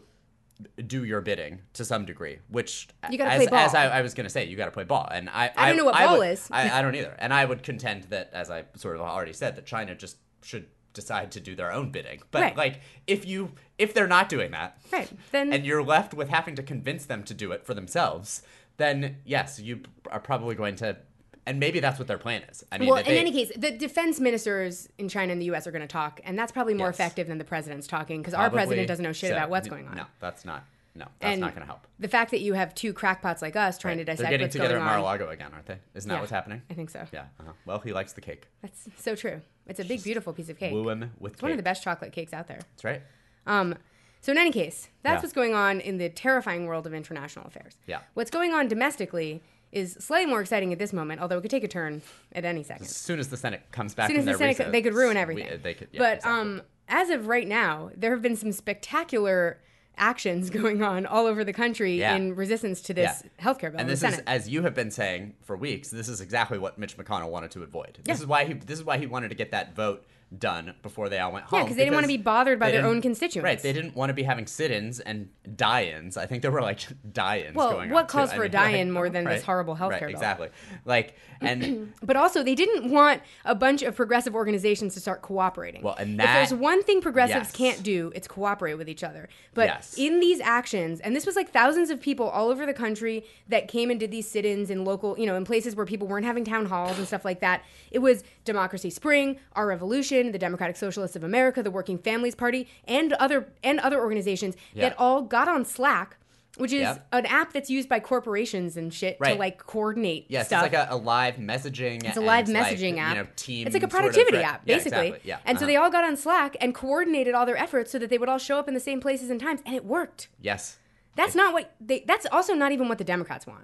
do your bidding to some degree, which You gotta as, play ball. as I, I was going to say, you got to play ball, and I I don't know what ball would- is. I, I don't either, and I would contend that, as I sort of already said, that China just should decide to do their own bidding. But Right. like, if you if they're not doing that, Right, then- and you're left with having to convince them to do it for themselves, then yes, you are probably going to. And maybe that's what their plan is. I mean, Well, that in they- any case, the defense ministers in China and the U S are going to talk, and that's probably more Yes. effective than the president's talking, because our probably president doesn't know shit so. about what's going on. No, that's not. No, that's And not going to help. the fact that you have two crackpots like us trying Right. to dissect They're getting what's together going at on. Mar-a-Lago again, aren't they? Isn't that Yeah, what's happening? I think so. Yeah. Uh-huh. Well, he likes the cake. That's so true. It's a big, beautiful piece of cake. Woo him with It's cake. one of the best chocolate cakes out there. That's right. Um, so in any case, that's Yeah. what's going on in the terrifying world of international affairs. Yeah. What's going on domestically is slightly more exciting at this moment, although it could take a turn at any second. As soon as the Senate comes back As soon from as the their Senate, recess, they could ruin we- everything. they could, yeah, but exactly. um, as of right now, there have been some spectacular actions going on all over the country Yeah. in resistance to this Yeah. healthcare bill And in this the is, Senate. as you have been saying for weeks, this is exactly what Mitch McConnell wanted to avoid. This Yeah. is why he. This is why he wanted to get that vote done before they all went home. Yeah, 'cause they didn't wanna be bothered by they their didn't- own constituents. Right. They didn't want to be having sit-ins and die-ins. I think there were like die-ins Well, going on. what too. calls I for a mean, die-in like, more than this right, horrible healthcare right, bill? Exactly. Like and But also, they didn't want a bunch of progressive organizations to start cooperating. Well, and if that- there's one thing progressives yes. can't do, it's cooperate with each other. But Yes. in these actions, and this was like thousands of people all over the country that came and did these sit-ins in local, you know, in places where people weren't having town halls and stuff like that. It was Democracy Spring, Our Revolution, the Democratic Socialists of America, the Working Families Party, and other and other organizations Yeah. that all got on Slack. Which is Yep. an app that's used by corporations and shit to Right. like coordinate yes, stuff. it's like a, a live messaging. It's a live and, like, messaging app. You know, team. it's like a sort of productivity thread- app, Yeah, basically. exactly. Yeah. And so uh-huh. they all got on Slack and coordinated all their efforts so that they would all show up in the same places and times, and it worked. Yes. That's not what they. That's also not even what the Democrats want.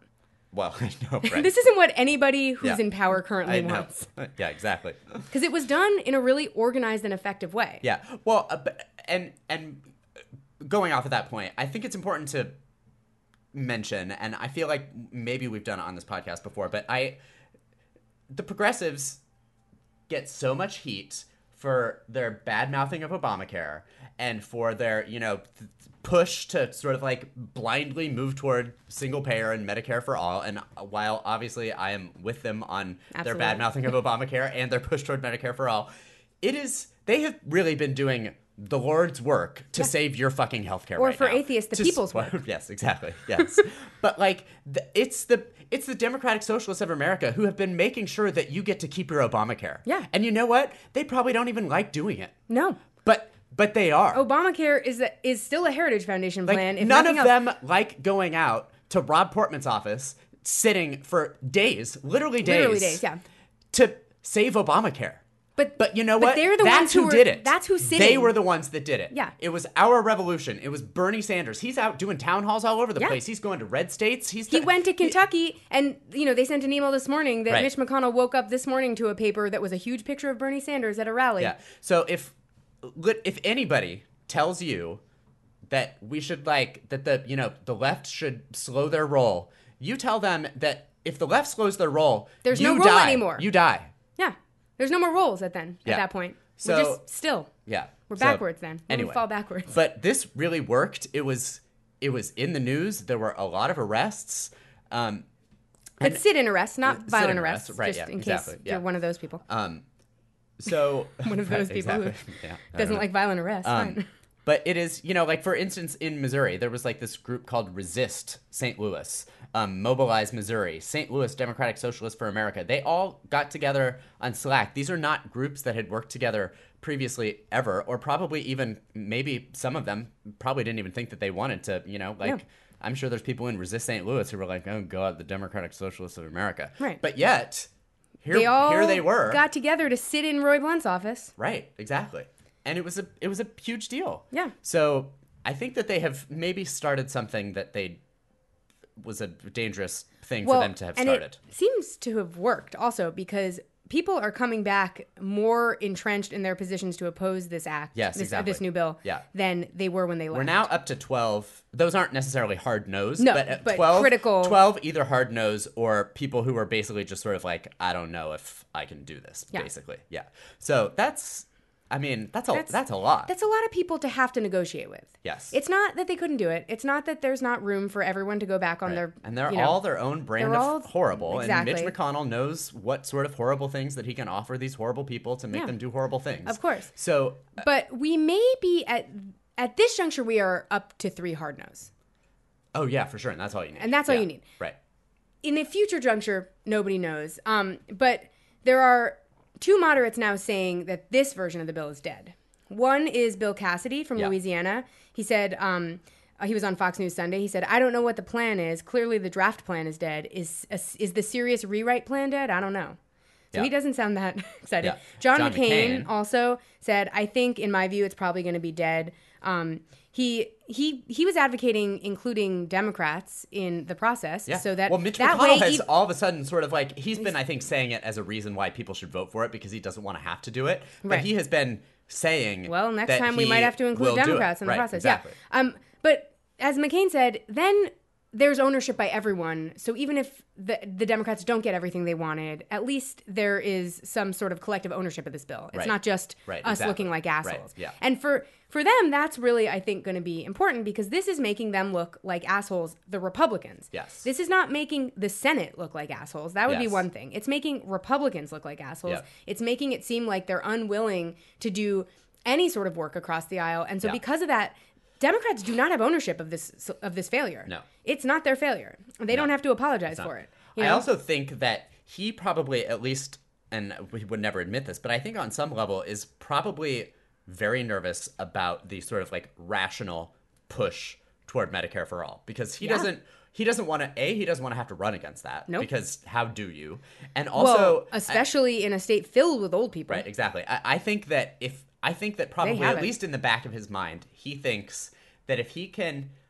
Well, I know, right? This isn't what anybody who's Yeah. in power currently I know. wants. Yeah, exactly. Because it was done in a really organized and effective way. Yeah. Well, uh, but- and and going off of that point, I think it's important to mention, and I feel like maybe we've done it on this podcast before, but I, the progressives get so much heat for their bad mouthing of Obamacare and for their, you know, th- push to sort of like blindly move toward single payer and Medicare for all. And while obviously I am with them on Absolutely. their bad mouthing of Obamacare and their push toward Medicare for all, it is, they have really been doing the Lord's work to Yeah. save your fucking healthcare Or right for now. atheists, the To- people's well, work. Yes, exactly. Yes. But like, the, it's the it's the Democratic Socialists of America who have been making sure that you get to keep your Obamacare. Yeah. And you know what? They probably don't even like doing it. No. But but they are. Obamacare is a, is still a Heritage Foundation like, plan. If none of nothing else. them like going out to Rob Portman's office, sitting for days, literally days, Literally days, yeah. to save Obamacare. But But you know but what? they're the that's ones who who were- did it. that's who's They sitting. were the ones that did it. Yeah. It was our revolution. It was Bernie Sanders. He's out doing town halls all over the Yeah. place. He's going to red states. He's He went to Kentucky, and you know they sent an email this morning that Right. Mitch McConnell woke up this morning to a paper that was a huge picture of Bernie Sanders at a rally. Yeah. So if lit- if anybody tells you that we should like that the you know the left should slow their roll, you tell them that if the left slows their roll, There's you no roll die. anymore. You die. Yeah. There's no more rolls at then Yeah. at that point. So- We're just still. Yeah. We're So, backwards then. We're Anyway, gonna fall backwards. But this really worked. It was it was in the news. There were a lot of arrests. Um, But sit-in arrests, not Sit-in violent arrests, arrests. right, Just yeah, in exactly, case yeah. you're one of those people. um, so One of those people who exactly. Yeah, I don't Doesn't know. like violent arrests. Um, Fine. But it is, you know, like for instance, in Missouri, there was like this group called Resist Saint Louis, um, Mobilize Missouri, Saint Louis Democratic Socialists for America. They all got together on Slack. These are not groups that had worked together previously ever, or probably even maybe some of them probably didn't even think that they wanted to, you know, like. Yeah. I'm sure there's people in Resist Saint Louis who were like, "Oh God, the Democratic Socialists of America." Right. But yet, here, They all here they were. got together to sit in Roy Blunt's office. Right, exactly. And it was a it was a huge deal. Yeah. So I think that they have maybe started something that they was a dangerous thing for them to have and started. it seems to have worked also because people are coming back more entrenched in their positions to oppose this act, Yes, this, exactly. this new bill, Yeah. than they were when they left. We're now up to twelve. Those aren't necessarily hard nose, No, but, at but twelve, critical- twelve either hard nose or people who are basically just sort of like, I don't know if I can do this, Yeah. basically. Yeah. So that's, I mean, that's a that's, That's- a lot. That's a lot of people to have to negotiate with. Yes. It's not that they couldn't do it. It's not that there's not room for everyone to go back on Right. their and they're you know, all their own brand they're of all- horrible. exactly. And Mitch McConnell knows what sort of horrible things that he can offer these horrible people to make Yeah. them do horrible things. Of course. So, uh, But we may be at at this juncture we are up to three hard nose. oh yeah, for sure, and that's all you need. And that's all Yeah. you need. Right. In a future juncture, nobody knows. Um, but there are two moderates now saying that this version of the bill is dead. One is Bill Cassidy from Yeah. Louisiana. He said, um, uh, he was on Fox News Sunday. He said, I don't know what the plan is. Clearly the draft plan is dead. Is is the serious rewrite plan dead? I don't know. So Yeah. he doesn't sound that excited. Yeah. John, John McCain, McCain. also said, I think, in my view, it's probably going to be dead. Um, he he he was advocating including Democrats in the process, Yeah. so that well, Mitch that McConnell way has e- all of a sudden sort of like he's been, I think, saying it as a reason why people should vote for it because he doesn't want to have to do it. But Right. he has been saying, Well, next that time we he might have to will include do it. Democrats in the Right, process. Exactly. Yeah. Um, but as McCain said, then there's ownership by everyone. So even if the the Democrats don't get everything they wanted, at least there is some sort of collective ownership of this bill. It's Right. not just Right, us exactly. looking like assholes. Right, yeah. And for for them, that's really, I think, going to be important because this is making them look like assholes, the Republicans. Yes. This is not making the Senate look like assholes. That would be Yes. one thing. It's making Republicans look like assholes. Yeah. It's making it seem like they're unwilling to do any sort of work across the aisle. And so Yeah. because of that, Democrats do not have ownership of this of this failure. No. It's not their failure. They don't have to apologize not. for it. You I know? also think that he probably, at least, and we would never admit this, but I think on some level is probably very nervous about the sort of like rational push toward Medicare for all because he Yeah. doesn't. He doesn't want to. A. He doesn't want to have to run against that. Nope. Because how do you? And well, also, especially in a state filled with old people. right? Exactly. I, I think that if I think that probably have at it. least in the back of his mind, he thinks that if he can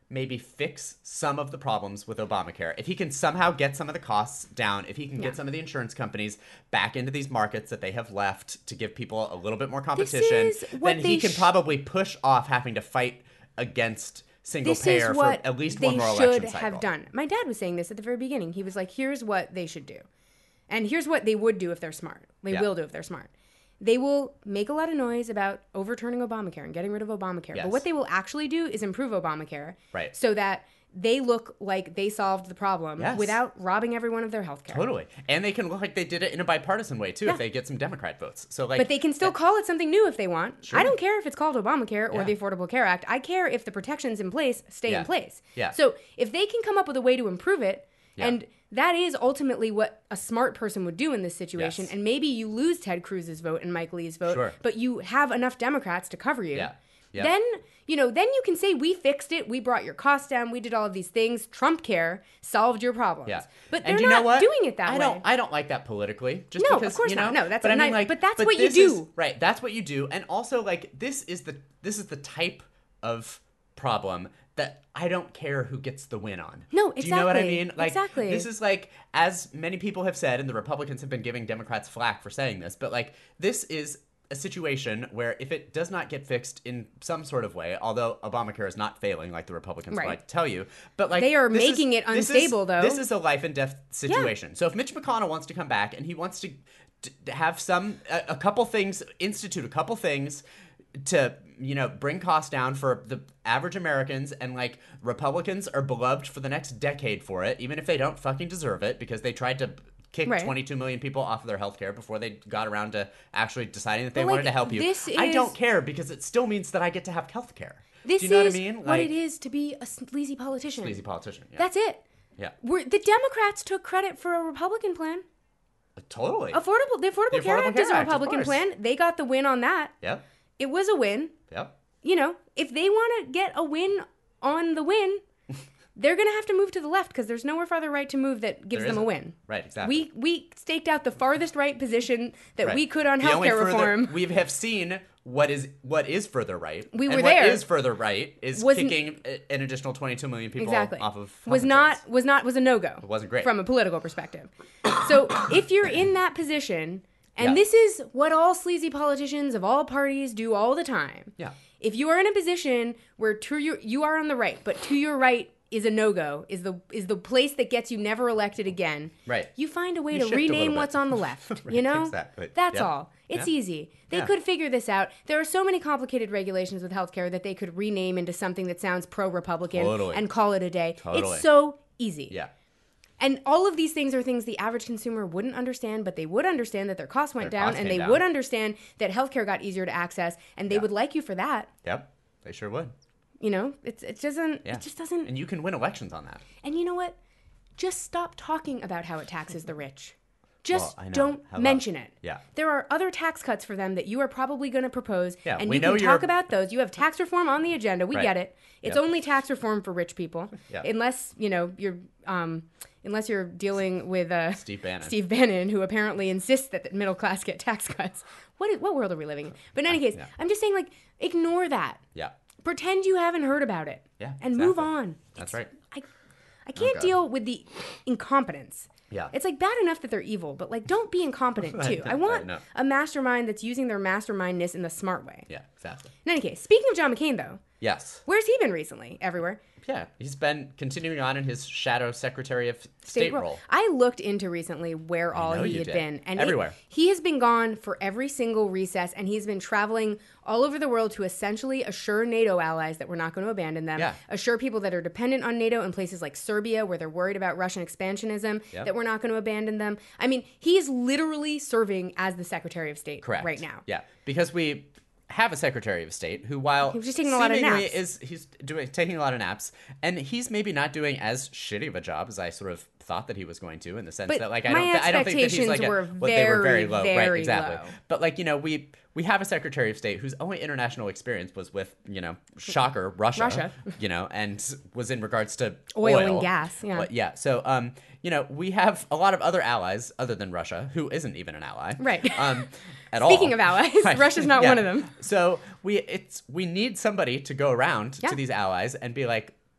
maybe fix some of the problems with Obamacare, if he can somehow get some of the costs down, if he can Yeah. get some of the insurance companies back into these markets that they have left to give people a little bit more competition, is what then they he can sh- probably push off having to fight against single This payer is what for at least they one more should election cycle. have done. My dad was saying this at the very beginning. He was like, here's what they should do. And here's what they would do if they're smart. They Yeah. will do if they're smart. They will make a lot of noise about overturning Obamacare and getting rid of Obamacare. Yes. But what they will actually do is improve Obamacare. Right. So that they look like they solved the problem Yes. without robbing everyone of their health care. Totally. And they can look like they did it in a bipartisan way, too, Yeah. if they get some Democrat votes. So, like, But they can still call it something new if they want. Sure. I don't care if it's called Obamacare or Yeah. the Affordable Care Act. I care if the protections in place stay Yeah. in place. Yeah. So if they can come up with a way to improve it, Yeah. and that is ultimately what a smart person would do in this situation, Yes. and maybe you lose Ted Cruz's vote and Mike Lee's vote, Sure. but you have enough Democrats to cover you. Yeah. Yeah. Then, you know, then you can say, we fixed it, we brought your costs down, we did all of these things, Trump care solved your problems. Yeah. But they're and you not know what? doing it that I way. Don't, I don't like that politically. Just No, of because, course you know, not. No, that's but a I mean, nice- like, but that's what you this do. is- right. That's what you do. And also, like, this is the this is the type of problem that I don't care who gets the win on. No, Do you know what I exactly. mean? Like, Exactly. this is like, as many people have said, and the Republicans have been giving Democrats flack for saying this, but like, this is a situation where if it does not get fixed in some sort of way, although Obamacare is not failing, like the Republicans Right. would like to tell you, but like They are this is- making it this is- unstable, though. This is a life and death situation. So if Mitch McConnell wants to come back and he wants to, to have some a, a couple things, institute a couple things to, you know, bring costs down for the average Americans, and like Republicans are beloved for the next decade for it, even if they don't fucking deserve it because they tried to kick Right. twenty-two million people off of their health care before they got around to actually deciding that they But, like, wanted to help you. this I is- don't care because it still means that I get to have health care. This Do you know is what I mean? what Like, it is to be a sleazy politician. Sleazy politician. Yeah. That's it. yeah. We're, the Democrats took credit for a Republican plan. Totally. Affordable, the Affordable The Care Affordable Act Care is a Act, of Republican course. plan. They got the win on that. Yep. It was a win. Yep. You know, if they want to get a win on the win, they're going to have to move to the left because there's nowhere farther right to move that gives There them a isn't. win. Right, exactly. We we staked out the farthest right position that Right. we could on The only healthcare further- reform. We have seen what is what is further right. We and were what there. is further right is Wasn't- kicking a- an additional twenty-two million people Exactly. off of health was insurance. not was not was a no go. It wasn't great. from a political perspective. So if you're in that position, and Yeah. this is what all sleazy politicians of all parties do all the time. Yeah. If you are in a position where to your you are on the right, but to your right is a no go, is the is the place that gets you never elected again. Right. You find a way You to shift a little rename bit. what's on the left. Right, You know? exactly. That's Yeah. all. It's Yeah. easy. They Yeah. could figure this out. There are so many complicated regulations with healthcare that they could rename into something that sounds pro-Republican Totally. and call it a day. Totally. It's so easy. Yeah. And all of these things are things the average consumer wouldn't understand, but they would understand that their costs went Their down, costs and came they down. would understand that healthcare got easier to access, and they Yeah. would like you for that. Yep. They sure would. You know, it's it doesn't Yeah. it just doesn't. And you can win elections on that. And you know what? Just stop talking about how it taxes the rich. Just Well, I know. don't How about- mention it. Yeah. There are other tax cuts for them that you are probably going to propose, Yeah, and we you know can you're- talk about those. You have tax reform on the agenda. We Right. get it. It's Yep. only tax reform for rich people, Yeah. unless you know you're um, unless you're dealing with uh, Steve Bannon. Steve Bannon, who apparently insists that the middle class get tax cuts. What is, what world are we living in? But in any case, yeah. I'm just saying, like, ignore that. Yeah. Pretend you haven't heard about it. Yeah, And move exactly. on. That's right. I, I can't God. deal with the incompetence. Yeah. It's like bad enough that they're evil, but like don't be incompetent too. I I want know. a mastermind that's using their mastermindness in the smart way. Yeah, exactly. In any case, speaking of John McCain though, Yes. where's he been recently? Everywhere. Yeah. He's been continuing on in his shadow Secretary of State, role. I looked into recently where all know he you had did. been, and it- Everywhere. he has been gone for every single recess, and he's been traveling all over the world to essentially assure NATO allies that we're not going to abandon them. Yeah. Assure people that are dependent on NATO in places like Serbia, where they're worried about Russian expansionism, Yep. that we're not going to abandon them. I mean, he is literally serving as the Secretary of State Correct. right now. Yeah, because we have a Secretary of State who, while He was just taking a lot of seemingly naps. is he's doing taking a lot of naps, and he's maybe not doing as shitty of a job as I sort of thought that he was going to, in the sense But that like I my don't th- I don't think that he's like expectations a, were what they were very very, low, right? very Exactly. low. But like you know we we have a Secretary of State whose only international experience was with you know shocker Russia, Russia. you know, and was in regards to Oil oil, and gas, yeah. But, yeah. So um you know we have a lot of other allies other than Russia who isn't even an ally, Right. Um. At all. Speaking of allies, Russia's not one of them. So we it's we need somebody to go around Yeah. to these allies and be like,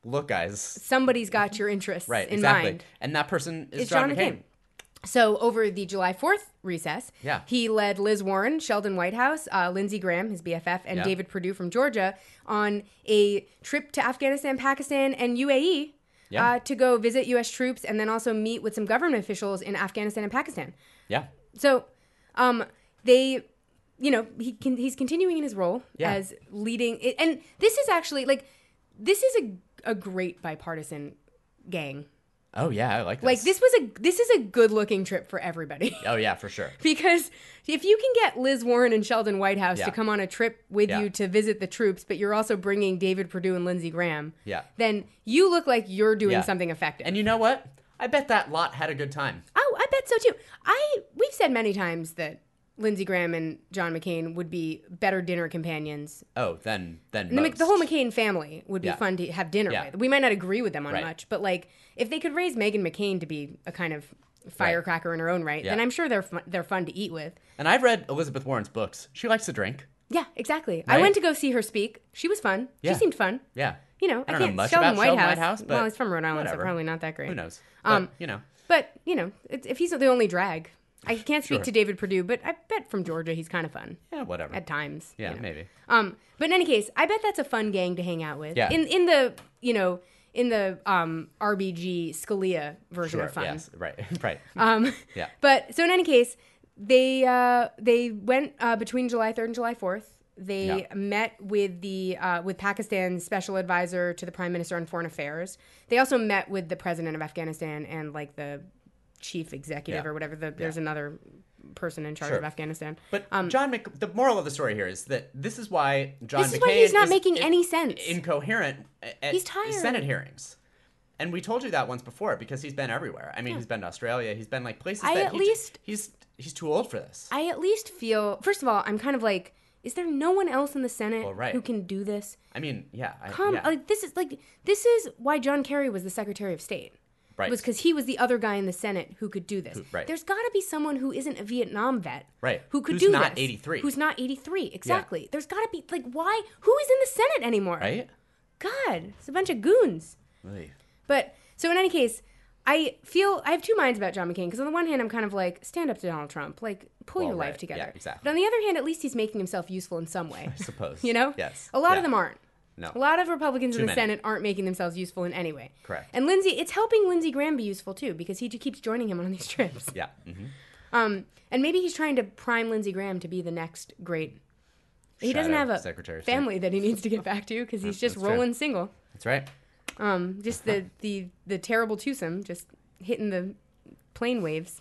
look, guys. Somebody's got your interests Right, in exactly. mind. And that person is It's John, John McCain. McCain. So over the July fourth recess, Yeah. he led Liz Warren, Sheldon Whitehouse, uh, Lindsey Graham, his B F F, and Yeah. David Perdue from Georgia on a trip to Afghanistan, Pakistan, and U A E Yeah. uh, to go visit U S troops and then also meet with some government officials in Afghanistan and Pakistan. Yeah. So um, they, you know, he can, he's continuing in his role Yeah. as leading. It, and this is actually, like, this is a, a great bipartisan gang. Oh, yeah, I like this. Like this was a this is a good looking trip for everybody. Oh, yeah, for sure. Because if you can get Liz Warren and Sheldon Whitehouse Yeah. to come on a trip with Yeah. you to visit the troops, but you're also bringing David Perdue and Lindsey Graham, Yeah. then you look like you're doing Yeah. something effective. And you know what? I bet that lot had a good time. oh, I bet so too. I we've said many times that Lindsey Graham and John McCain would be better dinner companions. Oh, then then The, Mc- most. the whole McCain family would be Yeah. fun to have dinner Yeah. with. We might not agree with them on Right. much, but like if they could raise Meghan McCain to be a kind of firecracker in her own right, Yeah. then I'm sure they're fun, they're fun to eat with. And I've read Elizabeth Warren's books. She likes to drink. Yeah, exactly. I Right? went to go see her speak. She was fun. Yeah. She seemed fun. Yeah. You know, I don't can't, know much Sheldon about Sheldon Whitehouse. Whitehouse, but well, he's from Rhode Island, whatever. so probably not that great. Who knows? Um, But, you know. But you know, it's, if he's the only drag, I can't speak Sure. to David Perdue, but I bet from Georgia he's kind of fun Yeah, whatever. at times. yeah, you know. maybe. Um, but in any case, I bet that's a fun gang to hang out with. Yeah. In in the you know in the um, R B G Scalia version Sure. of fun. Yes. Right. right. Um, Yeah. But so in any case, they uh, they went uh, between July third and July fourth. They Yeah. met with the uh, with Pakistan's special advisor to the Prime Minister on Foreign Affairs. They also met with the president of Afghanistan and like the chief executive Yeah. or whatever. The, there's another person in charge Sure. of Afghanistan. But Um, John, Mc- the moral of the story here is that this is why John This is McCain why he's not is making in- any sense. incoherent at He's tired. Senate hearings. And we told you that once before because he's been everywhere. I mean, he's been to Australia. He's been like places I that at he, least- he's he's too old for this. I at least feel, first of all, I'm kind of like, is there no one else in the Senate Well, right. who can do this? I mean, yeah. I, Come, yeah. like this is like this is why John Kerry was the Secretary of State. Right. It was because he was the other guy in the Senate who could do this. Who- right. There's got to be someone who isn't a Vietnam vet, Right. Who could Who's do not this. eighty-three. Who's not eighty-three? Exactly. There's got to be like why? Who is in the Senate anymore? Right? God, it's a bunch of goons. Really? But so in any case, I feel I have two minds about John McCain because on the one hand, I'm kind of like stand up to Donald Trump, like pull Well, your life right. together. Yeah, exactly. But on the other hand, at least he's making himself useful in some way. I suppose. You know? Yes. A lot Yeah. of them aren't. No. A lot of Republicans Too in the many. Senate aren't making themselves useful in any way. Correct. And Lindsey, it's helping Lindsey Graham be useful too because he keeps joining him on these trips. Yeah. hmm Um, and maybe he's trying to prime Lindsey Graham to be the next great. He doesn't Shadow have a Secretary of State. family that he needs to get back to because he's just That's true. rolling single. That's right. Um, just the, the the terrible twosome just hitting the plane waves.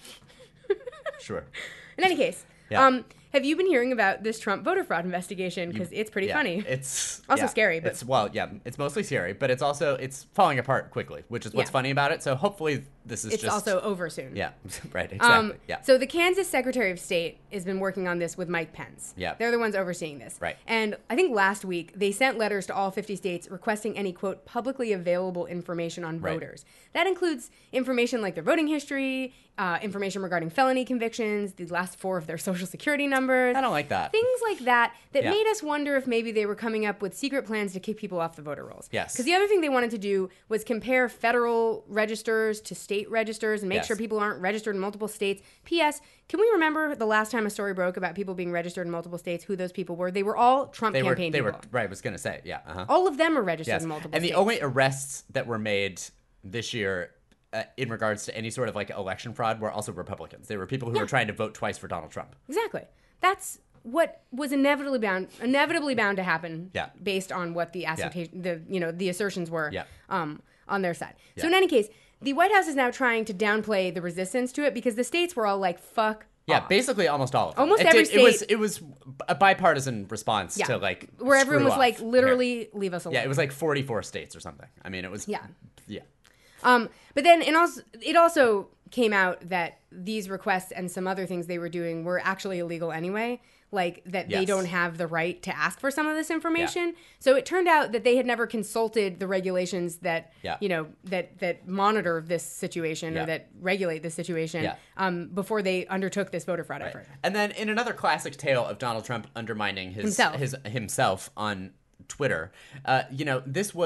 Sure. In any case, Yeah. um, have you been hearing about this Trump voter fraud investigation? Because it's pretty Yeah, funny. It's Also yeah, scary, but- it's well, yeah, it's mostly scary, but it's also it's falling apart quickly, which is what's Yeah. funny about it. So hopefully this is It's just also over soon. yeah, right, exactly, Um, yeah, So the Kansas Secretary of State has been working on this with Mike Pence. Yeah. They're the ones overseeing this. Right. And I think last week they sent letters to all fifty states requesting any, quote, publicly available information on Right. voters. That includes information like their voting history, uh, information regarding felony convictions, the last four of their social security numbers. I don't like that. Things like that that Yeah. made us wonder if maybe they were coming up with secret plans to kick people off the voter rolls. Yes. Because the other thing they wanted to do was compare federal registers to state registers and make Yes. sure people aren't registered in multiple states. P S. Can we remember the last time a story broke about people being registered in multiple states, who those people were? They were all Trump They were campaign they people. were right. I was gonna say yeah, uh-huh. All of them are registered yes, in multiple and the states. only arrests that were made this year. Uh, in regards to any sort of like election fraud, were also Republicans. They were people who Yeah. were trying to vote twice for Donald Trump. Exactly. That's what was inevitably bound inevitably bound to happen Yeah. based on what the assertion the you know the assertions were Yeah. um, on their side. So Yeah. in any case, the White House is now trying to downplay the resistance to it because the states were all like fuck Yeah, off. basically almost all of them. Almost it every did- It was state- it was a bipartisan response Yeah. to like where everyone screw was off like here. literally leave us alone. Yeah, it was like forty-four states or something. I mean, it was Yeah. yeah. Um, but then it also it also came out that these requests and some other things they were doing were actually illegal anyway. Like that they Yes. don't have the right to ask for some of this information. So it turned out that they had never consulted the regulations that Yeah. you know that that monitor this situation Yeah. or that regulate this situation Yeah. um, before they undertook this voter fraud Right. effort. And then in another classic tale of Donald Trump undermining his Himself. his himself on Twitter, uh, you know, this was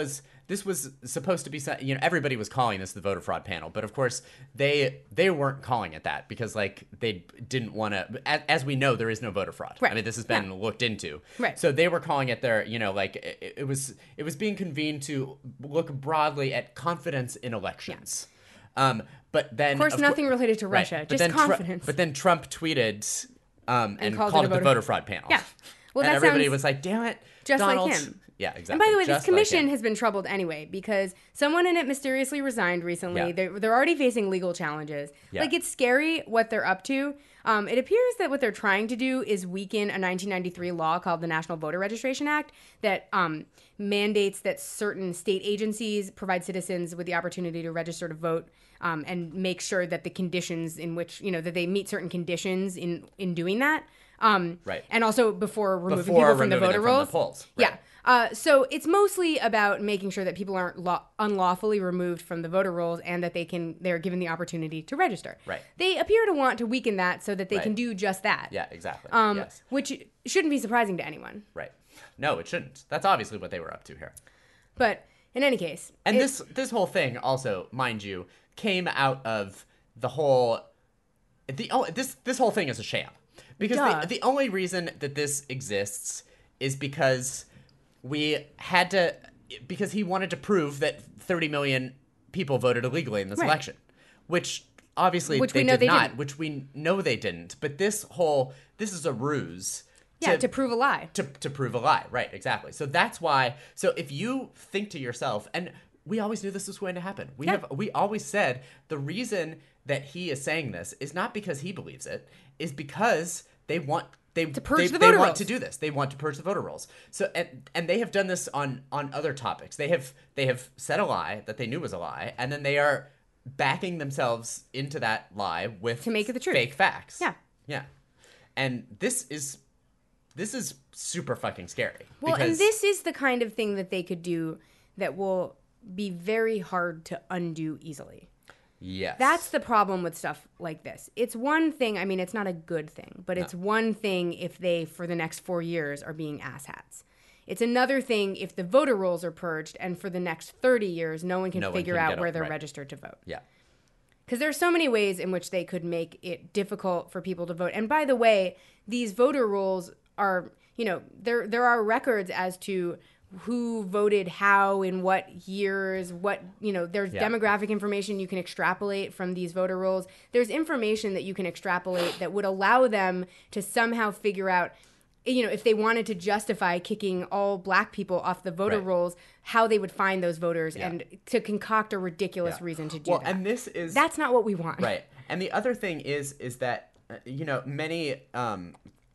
this was supposed to be, you know, everybody was calling this the voter fraud panel, but of course they they weren't calling it that because like they didn't want to. As, as we know, there is no voter fraud. Right. I mean, this has been Yeah. looked into. Right. So they were calling it their, you know, like it, it was it was being convened to look broadly at confidence in elections. Um, but then Of course, of nothing cour- related to right. Russia, But just then Tru- confidence. but then Trump tweeted um, and, And called, called it it a the voter- voter fraud panel. Yeah. Well, and that everybody sounds was like, "Damn it, just like Donald." him. Yeah, exactly. And by the way, this Just like commission him. has been troubled anyway because someone in it mysteriously resigned recently. Yeah. They're, they're already facing legal challenges. Yeah. Like, it's scary what they're up to. Um, it appears that what they're trying to do is weaken a nineteen ninety-three law called the National Voter Registration Act that um, mandates that certain state agencies provide citizens with the opportunity to register to vote um, and make sure that the conditions in which, you know, that they meet certain conditions in, in doing that. Um, Right. And also before removing Before people from the removing voter them from the rolls. polls. Yeah. Right. Uh, so it's mostly about making sure that people aren't law- unlawfully removed from the voter rolls and that they can they're given the opportunity to register. Right. They appear to want to weaken that so that they Right. can do just that. Yeah, exactly. Um, yes. Which shouldn't be surprising to anyone. Right. No, it shouldn't. That's obviously what they were up to here. But in any case, And it- this this whole thing also, mind you, came out of the whole the oh, this this whole thing is a sham. Because Duh. the, the only reason that this exists is because we had to because he wanted to prove that thirty million people voted illegally in this Right. election, which obviously Which they we know did they not, didn't. which we know they didn't. But this whole this is a ruse. yeah, to prove a lie. to, to prove a lie. Right, exactly. So that's why. So if you think to yourself, and we always knew this was going to happen. We Yeah. have we always said the reason that he is saying this is not because he believes it, is because they want they to purge they, the they voter want rolls. to do this. They want to purge the voter rolls. So and and they have done this on on other topics. They have they have said a lie that they knew was a lie, and then they are backing themselves into that lie with To make it the truth. fake facts. Yeah. Yeah. And this is this is super fucking scary. Well, and because- this is the kind of thing that they could do that will be very hard to undo easily. Yes. That's the problem with stuff like this. It's one thing, I mean, it's not a good thing, but it's one thing if they, for the next four years, are being asshats. It's another thing if the voter rolls are purged and for the next thirty years, no one can No one figure can out get where up, they're right. registered to vote. Yeah. Because there are so many ways in which they could make it difficult for people to vote. And by the way, these voter rolls are, you know, there there are records as to who voted how in what years, what, you know, there's Yeah. demographic information you can extrapolate from these voter rolls. There's information that you can extrapolate that would allow them to somehow figure out, you know, if they wanted to justify kicking all black people off the voter Right. rolls, how they would find those voters Yeah. and to concoct a ridiculous Yeah. reason to do well, that. and this is That's not what we want. right. And the other thing is is that uh, you know many um,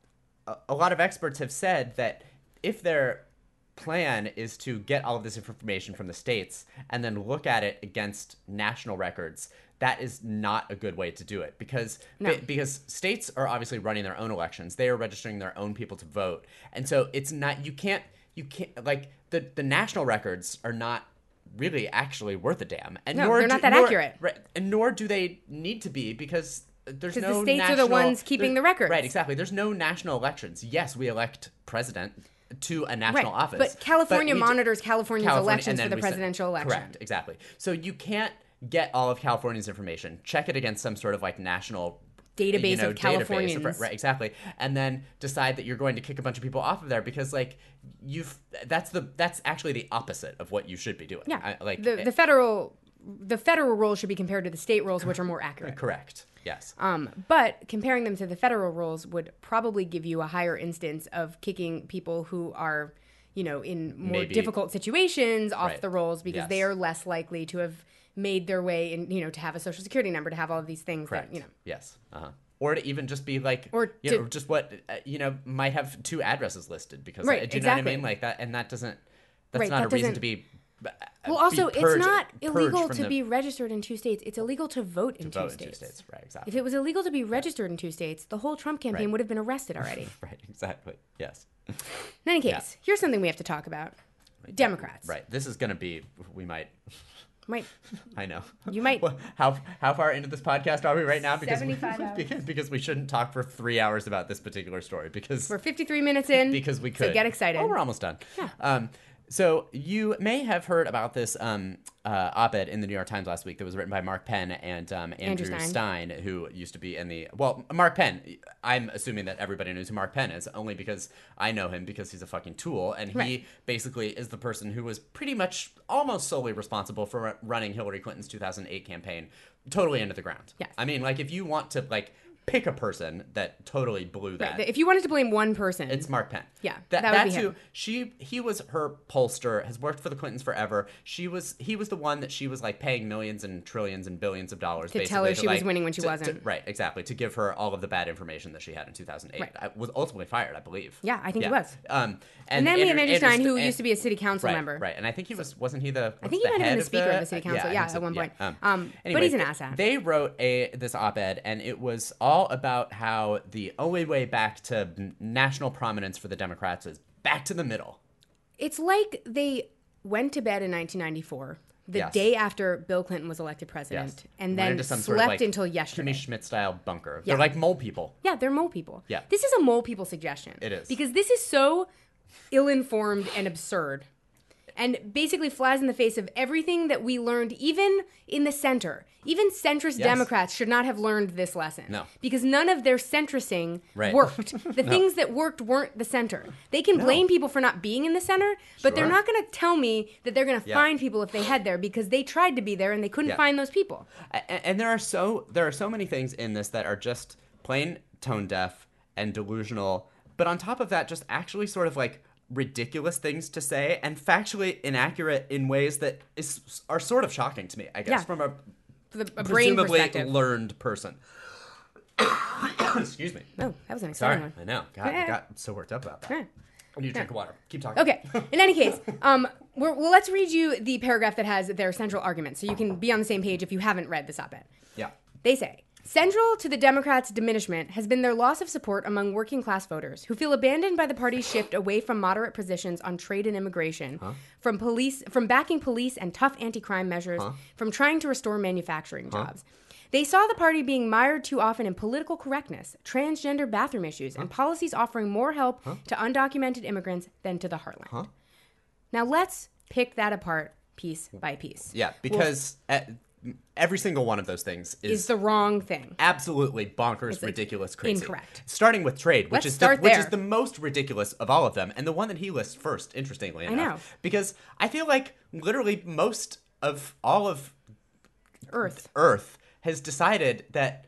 a, a lot of experts have said that if their plan is to get all of this information from the states and then look at it against national records, that is not a good way to do it because No. because states are obviously running their own elections. They are registering their own people to vote. And so it's not you can't you can't like the the national records are not really actually worth a damn. And No, nor they're do- not that nor- accurate. Right, and nor do they need to be because there's 'Cause the no states are the national- ones keeping there- the records. Right, exactly. There's no national elections. Yes, we elect president to a national Right. office. But California we d- monitors California's California- elections and for then the we send- presidential election. Correct, exactly. So you can't get all of California's information, check it against some sort of like national Database you know, of database Californians. right, exactly, and then decide that you're going to kick a bunch of people off of there because like you've that's the that's actually the opposite of what you should be doing. Yeah. I, like the, it- the federal the federal rolls should be compared to the state rolls, which are more accurate. correct. Yes. Um, but comparing them to the federal rolls would probably give you a higher instance of kicking people who are, you know, in more Maybe. difficult situations off Right. the rolls because Yes. they are less likely to have made their way in, you know, to have a social security number, to have all of these things Correct. that, you know. Yes. Uh-huh. Or to even just be like, Or you to- know, just what uh, you know might have two addresses listed because Right, uh, do you know what I exactly. mean? Like that, and that doesn't. That's Right, not that a reason doesn't- to be. uh, Well, also, be purged- it's not purged illegal from to the- be registered in two states. It's illegal to vote in, to two, vote states. in two states. Right. Exactly. If it was illegal to be registered in two states, the whole Trump campaign Right. would have been arrested already. Right. Exactly. Yes. In any case, Yeah. here's something we have to talk about. Democrats. Right. This is gonna be. We might. Might I know. You might- Well, how how far into this podcast are we right now? Because seventy-five hours. because, because we shouldn't talk for three hours about this particular story because we're fifty-three minutes in. because we could. So get excited. Oh, we're almost done. Yeah. Um, So you may have heard about this um, uh, op-ed in the New York Times last week that was written by Mark Penn and um, Andrew, Andrew Stein. Stein, who used to be in the well, Mark Penn. I'm assuming that everybody knows who Mark Penn is, only because I know him because he's a fucking tool, and he Right. basically is the person who was pretty much almost solely responsible for ru- running Hillary Clinton's two thousand eight campaign totally into the ground. Yes. I mean, like if you want to like pick a person that totally blew that. Right. If you wanted to blame one person, It's Mark Penn. Yeah, that, that would that's be who him. she. He was her pollster. Has worked for the Clintons forever. She was. He was the one that she was like paying millions and trillions and billions of dollars To basically tell her she was like, winning when she to- wasn't. to- right, exactly. To give her all of the bad information that she had in two thousand eight. Right. I was ultimately fired, I believe. Yeah, I think he was. Um, and, and, then we have Andrew Stein, St- who and- used to be a city council right, member. Right, and I think he was. Wasn't he the? I think he the might have been head the speaker of the city council, I yeah, think so, at one yeah. point. Um, Um, but anyway, he's an asshat. They wrote a this op-ed, and it was all about how the only way back to n- national prominence for the Democrats is back to the middle. It's like they went to bed in nineteen ninety-four, the Yes. day after Bill Clinton was elected president, Yes. and Went then into some slept sort of, like, until yesterday. Kimmy Schmidt style bunker. Yeah. They're like mole people. Yeah, they're mole people. Yeah. This is a mole people suggestion. It is. Because this is so ill-informed and absurd. And basically flies in the face of everything that we learned, even in the center. Even centrist Yes. Democrats should not have learned this lesson. No. Because none of their centrising Right. worked. The things that worked weren't the center. They can blame people for not being in the center, but they're Sure. not going to tell me that they're going to Yeah. find people if they head there because they tried to be there and they couldn't Yeah. find those people. A- And there are so there are so many things in this that are just plain tone deaf and delusional. But on top of that, just actually sort of like ridiculous things to say and factually inaccurate in ways that is are sort of shocking to me, I guess, Yeah. from a For the, a brain presumably perspective. learned person. Excuse me. Oh, that was an Sorry, exciting one. I know. God, I got so worked up about that. Yeah. I need a drink of water. Keep talking. Okay. In any case, um, we're, well, let's read you the paragraph that has their central argument, so you can be on the same page if you haven't read this op-ed. Yeah. They say, central to the Democrats' diminishment has been their loss of support among working class voters who feel abandoned by the party's shift away from moderate positions on trade and immigration, from police, from backing police and tough anti-crime measures, from trying to restore manufacturing jobs. They saw the party being mired too often in political correctness, transgender bathroom issues, and policies offering more help to undocumented immigrants than to the heartland. Now let's pick that apart piece by piece. Yeah, because uh, every single one of those things is, Is the wrong thing. absolutely bonkers, like, ridiculous, crazy. incorrect. Starting with trade, which Let's is the, start which there. is the most ridiculous of all of them, and the one that he lists first. Interestingly enough, know. because I feel like literally most of all of Earth. Earth has decided that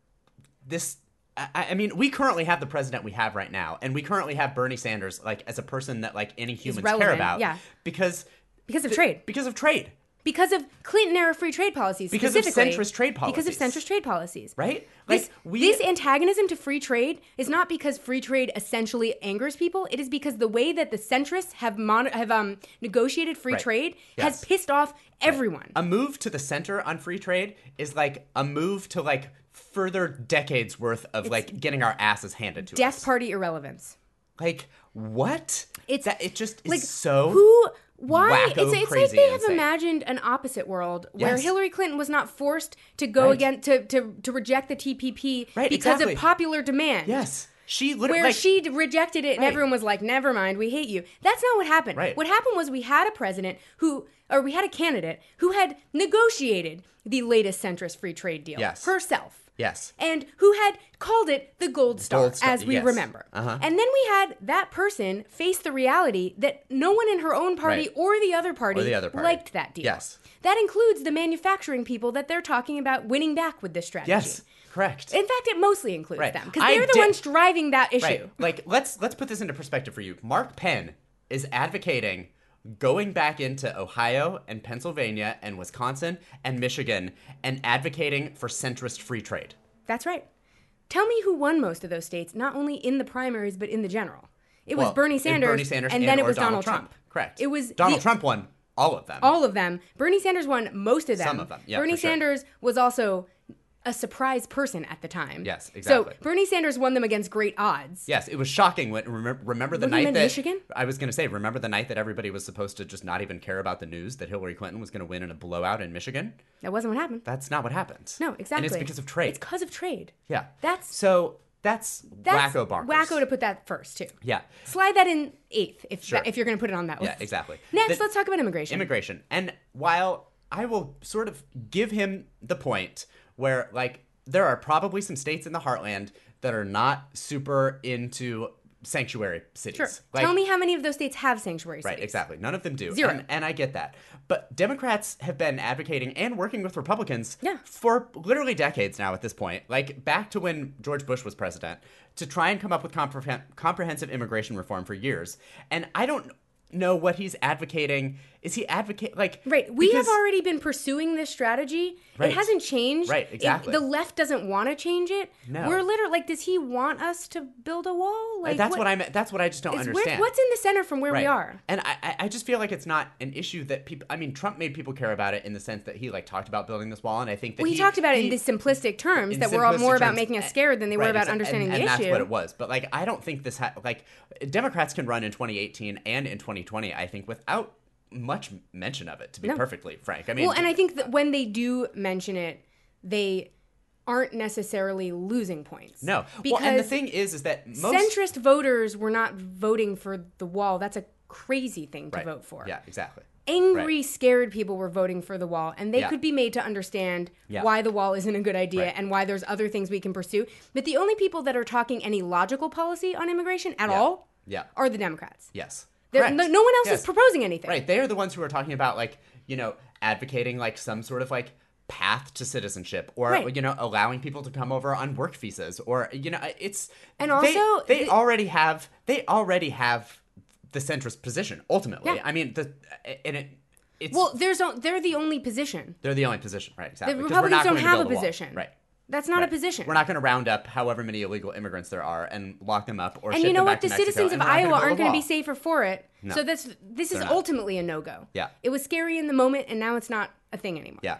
this. I, I mean, we currently have the president we have right now, and we currently have Bernie Sanders, like as a person that like any humans care relevant, about, yeah. because Because of th- trade. because of trade. Because of Clinton-era free trade policies, Because of specifically. centrist trade Because of policies. centrist trade policies, Right? This, Like, we- this antagonism to free trade is not because free trade essentially angers people. It is because the way that the centrists have mon- have um, negotiated free Right. trade Yes. has pissed off everyone. A move to the center on free trade is like a move to like further decades worth of like getting our asses handed to Death us. party irrelevance. Like what? It's that it just is like so who why wacko, it's, it's like crazy, they have insane. imagined an opposite world where Yes. Hillary Clinton was not forced to go Right. again to, to to reject the T P P Right, because exactly. of popular demand. Yes. She literally Where like, she d- rejected it and Right. everyone was like, never mind, we hate you. That's not what happened. Right. What happened was we had a president who, or we had a candidate who had negotiated the latest centrist free trade deal Yes. herself. Yes. And who had called it the gold star, Gold star, as we yes. remember. Uh-huh. And then we had that person face the reality that no one in her own party Right. or the other party, Or the other party. liked that deal. Yes. That includes the manufacturing people that they're talking about winning back with this strategy. Yes. Correct. In fact, it mostly includes Right. them because I they're the did- ones driving that issue. Right. Like let's let's put this into perspective for you. Mark Penn is advocating going back into Ohio and Pennsylvania and Wisconsin and Michigan and advocating for centrist free trade. That's right. Tell me who won most of those states, not only in the primaries, but in the general. It was Well, Bernie it's Sanders, Bernie Sanders and then it or was Donald Trump. Correct. It was Donald the- Trump won all of them. All of them. Bernie Sanders won most of them. Some of them, yeah, Bernie for sure. Sanders was also a surprise person at the time. Yes, exactly. So Bernie Sanders won them against great odds. Yes, it was shocking. When remember, remember the What, you night meant that Michigan? I was going to say, remember the night that everybody was supposed to just not even care about the news that Hillary Clinton was going to win in a blowout in Michigan? That wasn't what happened. That's not what happened. No, exactly. And it's because of trade. It's because of trade. Yeah. That's so that's, That's wacko bonkers. wacko to put that first, too. Yeah. Slide that in eighth if Sure. that, if you're going to put it on that Yeah, list. exactly. Next, The- let's talk about immigration. Immigration. And while I will sort of give him the point where, like, there are probably some states in the heartland that are not super into sanctuary cities. Sure. Like, Tell me how many of those states have sanctuary Right, cities. exactly. None of them do. Zero. And, and I get that. But Democrats have been advocating and working with Republicans Yeah. for literally decades now at this point, like back to when George Bush was president, to try and come up with comprehen- comprehensive immigration reform for years. And I don't know what he's advocating. Is he advocate like Right. We because- have already been pursuing this strategy. Right. It hasn't changed. Right, It- exactly. the left doesn't want to change it. No. We're literally like, does he want us to build a wall? Like that's what, I meant. That's what I just don't is- where- understand. what's in the center from where Right. we are? And I, I- I just feel like it's not an issue that people. I mean, Trump made people care about it in the sense that he like talked about building this wall, and I think that Well, he, he talked about it he- in these simplistic terms in that were all simplistic more about terms, making us eh, scared than they were right, about exa- understanding and, the and issue. that's what it was. But like, I don't think this ha- like Democrats can run in twenty eighteen and in twenty twenty. I think without much mention of it, to be No. perfectly frank. I mean, Well, and I think that when they do mention it, they aren't necessarily losing points. no. because Well, and the thing is, is that most centrist voters were not voting for the wall. That's a crazy thing to right. vote for. Yeah, exactly. Angry, Right. scared people were voting for the wall, and they Yeah. could be made to understand Yeah. why the wall isn't a good idea Right. and why there's other things we can pursue. But the only people that are talking any logical policy on immigration at Yeah. all Yeah. are the Democrats. Yes. There- Correct. No, no one else Yes. is proposing anything. Right. They are the ones who are talking about like, you know, advocating like some sort of like path to citizenship or, Right. you know, allowing people to come over on work visas or, you know, it's. And they- also They, the- already have, they already have the centrist position ultimately. Yeah. I mean, the, and it, it's. Well, there's o- they're the only position. they're the only position. Right. Exactly. The 'Cause we're not Republicans don't going to have a build wall. position. Right. That's not Right. a position. We're not going to round up however many illegal immigrants there are and lock them up or And ship you know them what? back The to Mexico, citizens of and we're not Iowa build a aren't going to be wall. safer for it. No. So that's this is They're not. ultimately a no-go. Yeah. It was scary in the moment, and now it's not a thing anymore. Yeah.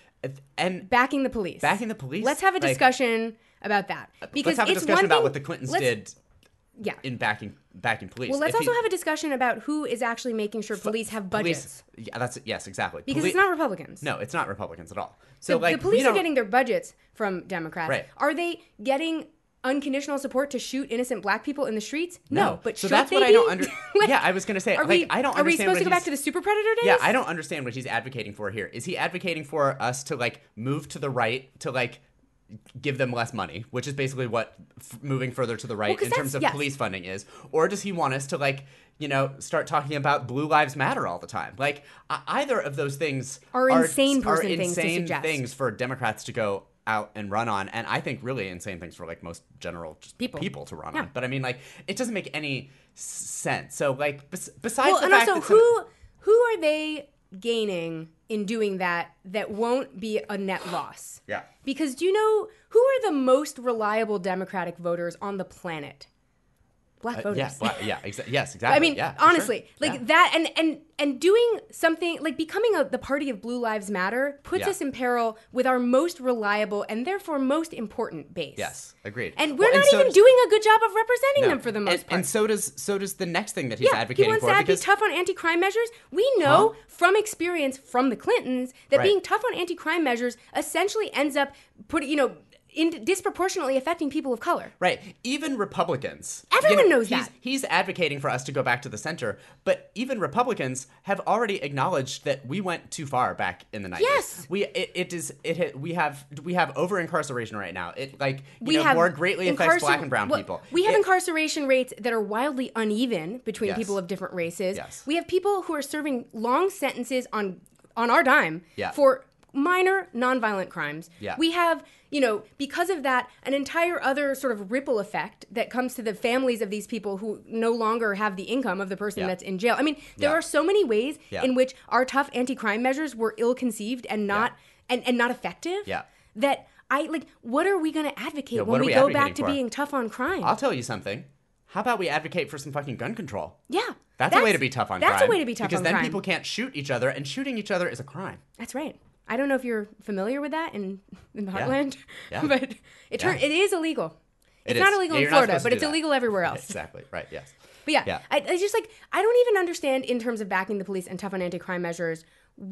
And Backing the police. Backing the police? Let's have a Like- discussion about that. Because let's have a it's discussion one about thing- what the Clintons let's- did Yeah. in backing backing police. Well, let's If also you- have a discussion about who is actually making sure police have budgets. Police, yeah, that's yes, exactly. Because Poli- it's not Republicans. No, it's not Republicans at all. So the, like the police we are don't- getting their budgets from Democrats. Right. Are they getting unconditional support to shoot innocent black people in the streets? no. But so should that's they what I be? don't under. Like, yeah, I was gonna say Are like we, I don't are we understand supposed to what go back he's- to the super predator days? Yeah, I don't understand what he's advocating for here. Is he advocating for us to like move to the right to like give them less money, which is basically what f- moving further to the right 'cause in terms that's- of yes. police funding is? Or does he want us to like, you know, start talking about Blue Lives Matter all the time? Like uh, either of those things Are insane are person things to insane suggest. things for Democrats to go out and run on, and I think really insane things for like most general just People. people to run Yeah. on. But I mean, like it doesn't make any s- sense. So like bes- besides Well, the and fact also, that some- who who are they gaining in doing that that won't be a net loss? Yeah. Because do you know who are the most reliable Democratic voters on the planet? Black Uh, voters. yeah, bla- yeah, exa- yes, exactly. I mean, yeah, for honestly, sure. like Yeah. that, and and and doing something like becoming a, the party of Blue Lives Matter puts Yeah. us in peril with our most reliable and therefore most important base. Yes, agreed. And we're Well, not so even does- doing a good job of representing no. them for the most and, part. and so does so does the next thing that he's yeah, advocating he wants for to be because tough on anti-crime measures. We know Huh? from experience from the Clintons that Right. being tough on anti-crime measures essentially ends up putting, you know, in disproportionately affecting people of color. right, even Republicans. Everyone knows he's, that. He's advocating for us to go back to the center, but even Republicans have already acknowledged that we went too far back in the nineties. Yes. we it, it is it ha- we have we have over incarceration right now. It like you We know have more greatly affects incarcer- black and brown well, people. We have It- incarceration rates that are wildly uneven between Yes. people of different races. Yes. We have people who are serving long sentences on on our dime Yeah. for minor nonviolent crimes. Yeah. We have, you know, because of that, an entire other sort of ripple effect that comes to the families of these people who no longer have the income of the person Yeah. that's in jail. I mean, there Yeah. are so many ways Yeah. in which our tough anti-crime measures were ill-conceived and not and, and not effective. Yeah. That I like what are we going to advocate Yeah, when what are we we go back advocating to for? being tough on crime? I'll tell you something. How about we advocate for some fucking gun control? Yeah. That's, a way to be tough on that's crime. That's a way to be tough because on then crime. people can't shoot each other, and shooting each other is a crime. That's right. I don't know if you're familiar with that in, in the Yeah. heartland, Yeah. but it turn, Yeah. it is illegal. It It's not is. illegal Yeah, in you're not Florida, supposed to but do it's that. illegal everywhere else. Exactly. Right. Yes. But yeah, Yeah. I, I just like I don't even understand in terms of backing the police and tough on anti-crime measures what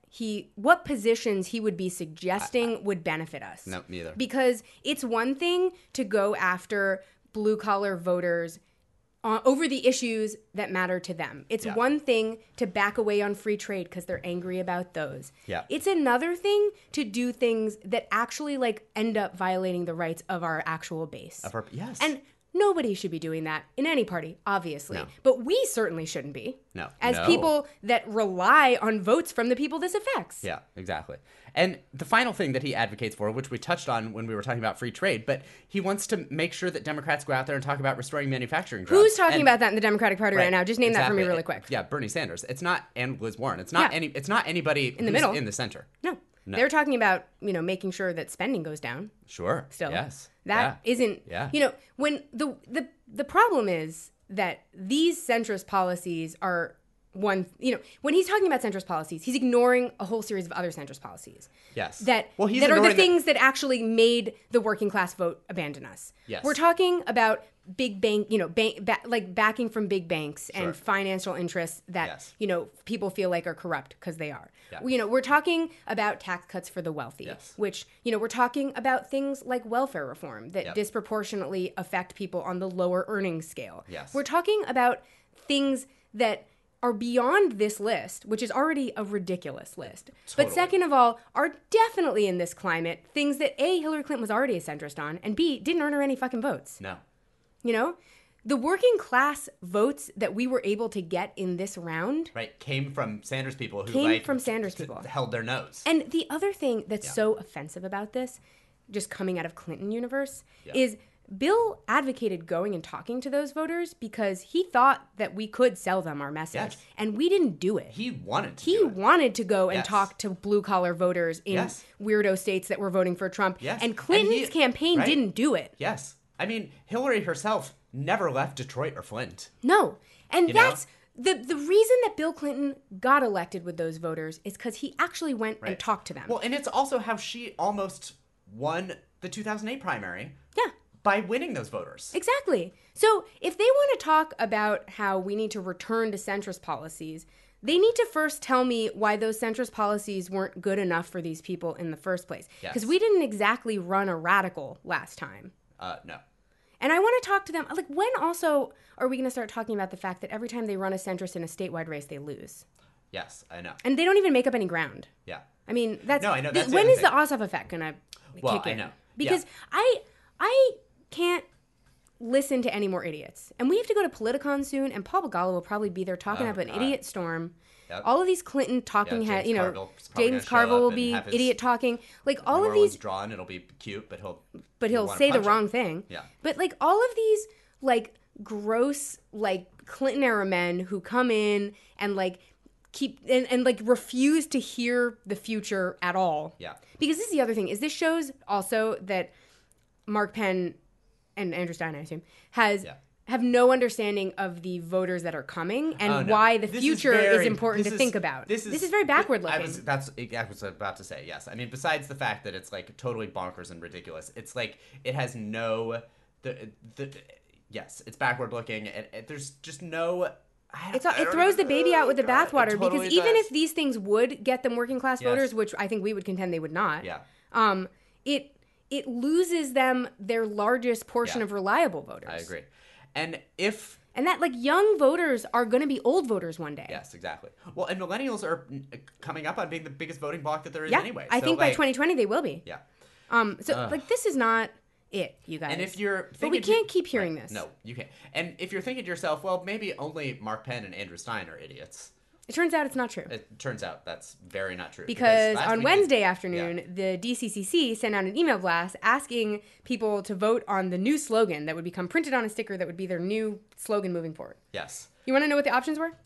he what positions he would be suggesting I, I, would benefit us. No, neither. Because it's one thing to go after blue collar voters uh, over the issues that matter to them. It's yeah. one thing to back away on free trade because they're angry about those. Yeah. It's another thing to do things that actually like end up violating the rights of our actual base. Of our, yes. And nobody should be doing that in any party, obviously. No. But we certainly shouldn't be. No. As no. people that rely on votes from the people this affects. Yeah, exactly. And the final thing that he advocates for, which we touched on when we were talking about free trade, but he wants to make sure that Democrats go out there and talk about restoring manufacturing jobs. Who's talking and, about that in the Democratic Party right, right now? Just name exactly. that for me really quick. Yeah, Bernie Sanders. It's not, and Liz Warren. It's not yeah. any. It's not anybody in the middle, in the center. No. No. They're talking about, you know, making sure that spending goes down. Sure. Still. Yes. That yeah. isn't, yeah. you know, when the, the, the problem is that these centrist policies are one, you know, when he's talking about centrist policies, he's ignoring a whole series of other centrist policies. Yes. That, well, he's that are the things that... that actually made the working class vote abandon us. Yes. We're talking about big bank, you know, bank, ba- like backing from big banks sure. and financial interests that, yes. you know, people feel like are corrupt because they are. Yeah. You know, we're talking about tax cuts for the wealthy, yes. which, you know, we're talking about things like welfare reform that yep. disproportionately affect people on the lower earnings scale. Yes. We're talking about things that are beyond this list, which is already a ridiculous list. Totally. But second of all, are definitely in this climate things that A, Hillary Clinton was already a centrist on, and B, didn't earn her any fucking votes. No. You know? The working class votes that we were able to get in this round right came from Sanders people who came like from Sanders people held their nose. And the other thing that's yeah. so offensive about this, just coming out of Clinton universe, yeah. is Bill advocated going and talking to those voters because he thought that we could sell them our message, yes. and we didn't do it. He wanted to. He do it. wanted to go and yes. talk to blue collar voters in yes. weirdo states that were voting for Trump. Yes. And Clinton's and he, campaign right? didn't do it. Yes. I mean, Hillary herself never left Detroit or Flint. No. And you that's know? the the reason that Bill Clinton got elected with those voters is because he actually went right. and talked to them. Well, and it's also how she almost won the two thousand eight primary. Yeah. By winning those voters. Exactly. So if they want to talk about how we need to return to centrist policies, they need to first tell me why those centrist policies weren't good enough for these people in the first place. Because yes. we didn't exactly run a radical last time. Uh, no. And I want to talk to them. Like, when also are we going to start talking about the fact that every time they run a centrist in a statewide race, they lose? Yes, I know. And they don't even make up any ground. Yeah. I mean, that's... No, I know. That's th- when the is thing. the Ossoff effect going to well, kick in? I know. Because yeah. I, I can't listen to any more idiots. And we have to go to Politicon soon, and Paul Begala will probably be there talking Oh, about an God. idiot storm. Yep. All of these Clinton talking Yeah, heads, James you know, Carville's probably James gonna show Carville up will and be have his idiot talking. Like, all New of Orleans these... drawn, it'll be cute, but he'll... But he'll wanna say the punch wrong him. thing. Yeah. But, like, all of these, like, gross, like, Clinton-era men who come in and, like, keep... And, and, like, refuse to hear the future at all. Yeah. Because this is the other thing, is this shows also that Mark Penn and Andrew Stein, I assume, has... Yeah. have no understanding of the voters that are coming and Oh, no. why the This future is, is, very, important to is, think about. This is, this is very backward looking. I was, that's, I was about to say, yes. I mean, besides the fact that it's, like, totally bonkers and ridiculous, it's, like, it has no... the the Yes, it's backward looking. It, it, there's just no... I, It's, I it don't throws even- the baby out with the oh, God, bathwater it totally because even does. if these things would get them working class Yes. voters, which I think we would contend they would not, Yeah. um, it it loses them their largest portion Yeah. of reliable voters. I agree. And if... And that, like, young voters are going to be old voters one day. Yes, exactly. Well, and millennials are coming up on being the biggest voting bloc that there is Yeah, anyway. I So, think by like, twenty twenty they will be. Yeah. Um, so, Ugh. like, this is not it, you guys. And if you're thinking... But we can't keep hearing Right, this. No, you can't. And if you're thinking to yourself, well, maybe only Mark Penn and Andrew Stein are idiots, It turns out it's not true. it turns out that's very not true. Because last on week- Wednesday afternoon, Yeah. the D C C C sent out an email blast asking people to vote on the new slogan that would become printed on a sticker that would be their new slogan moving forward. Yes. You want to know what the options were?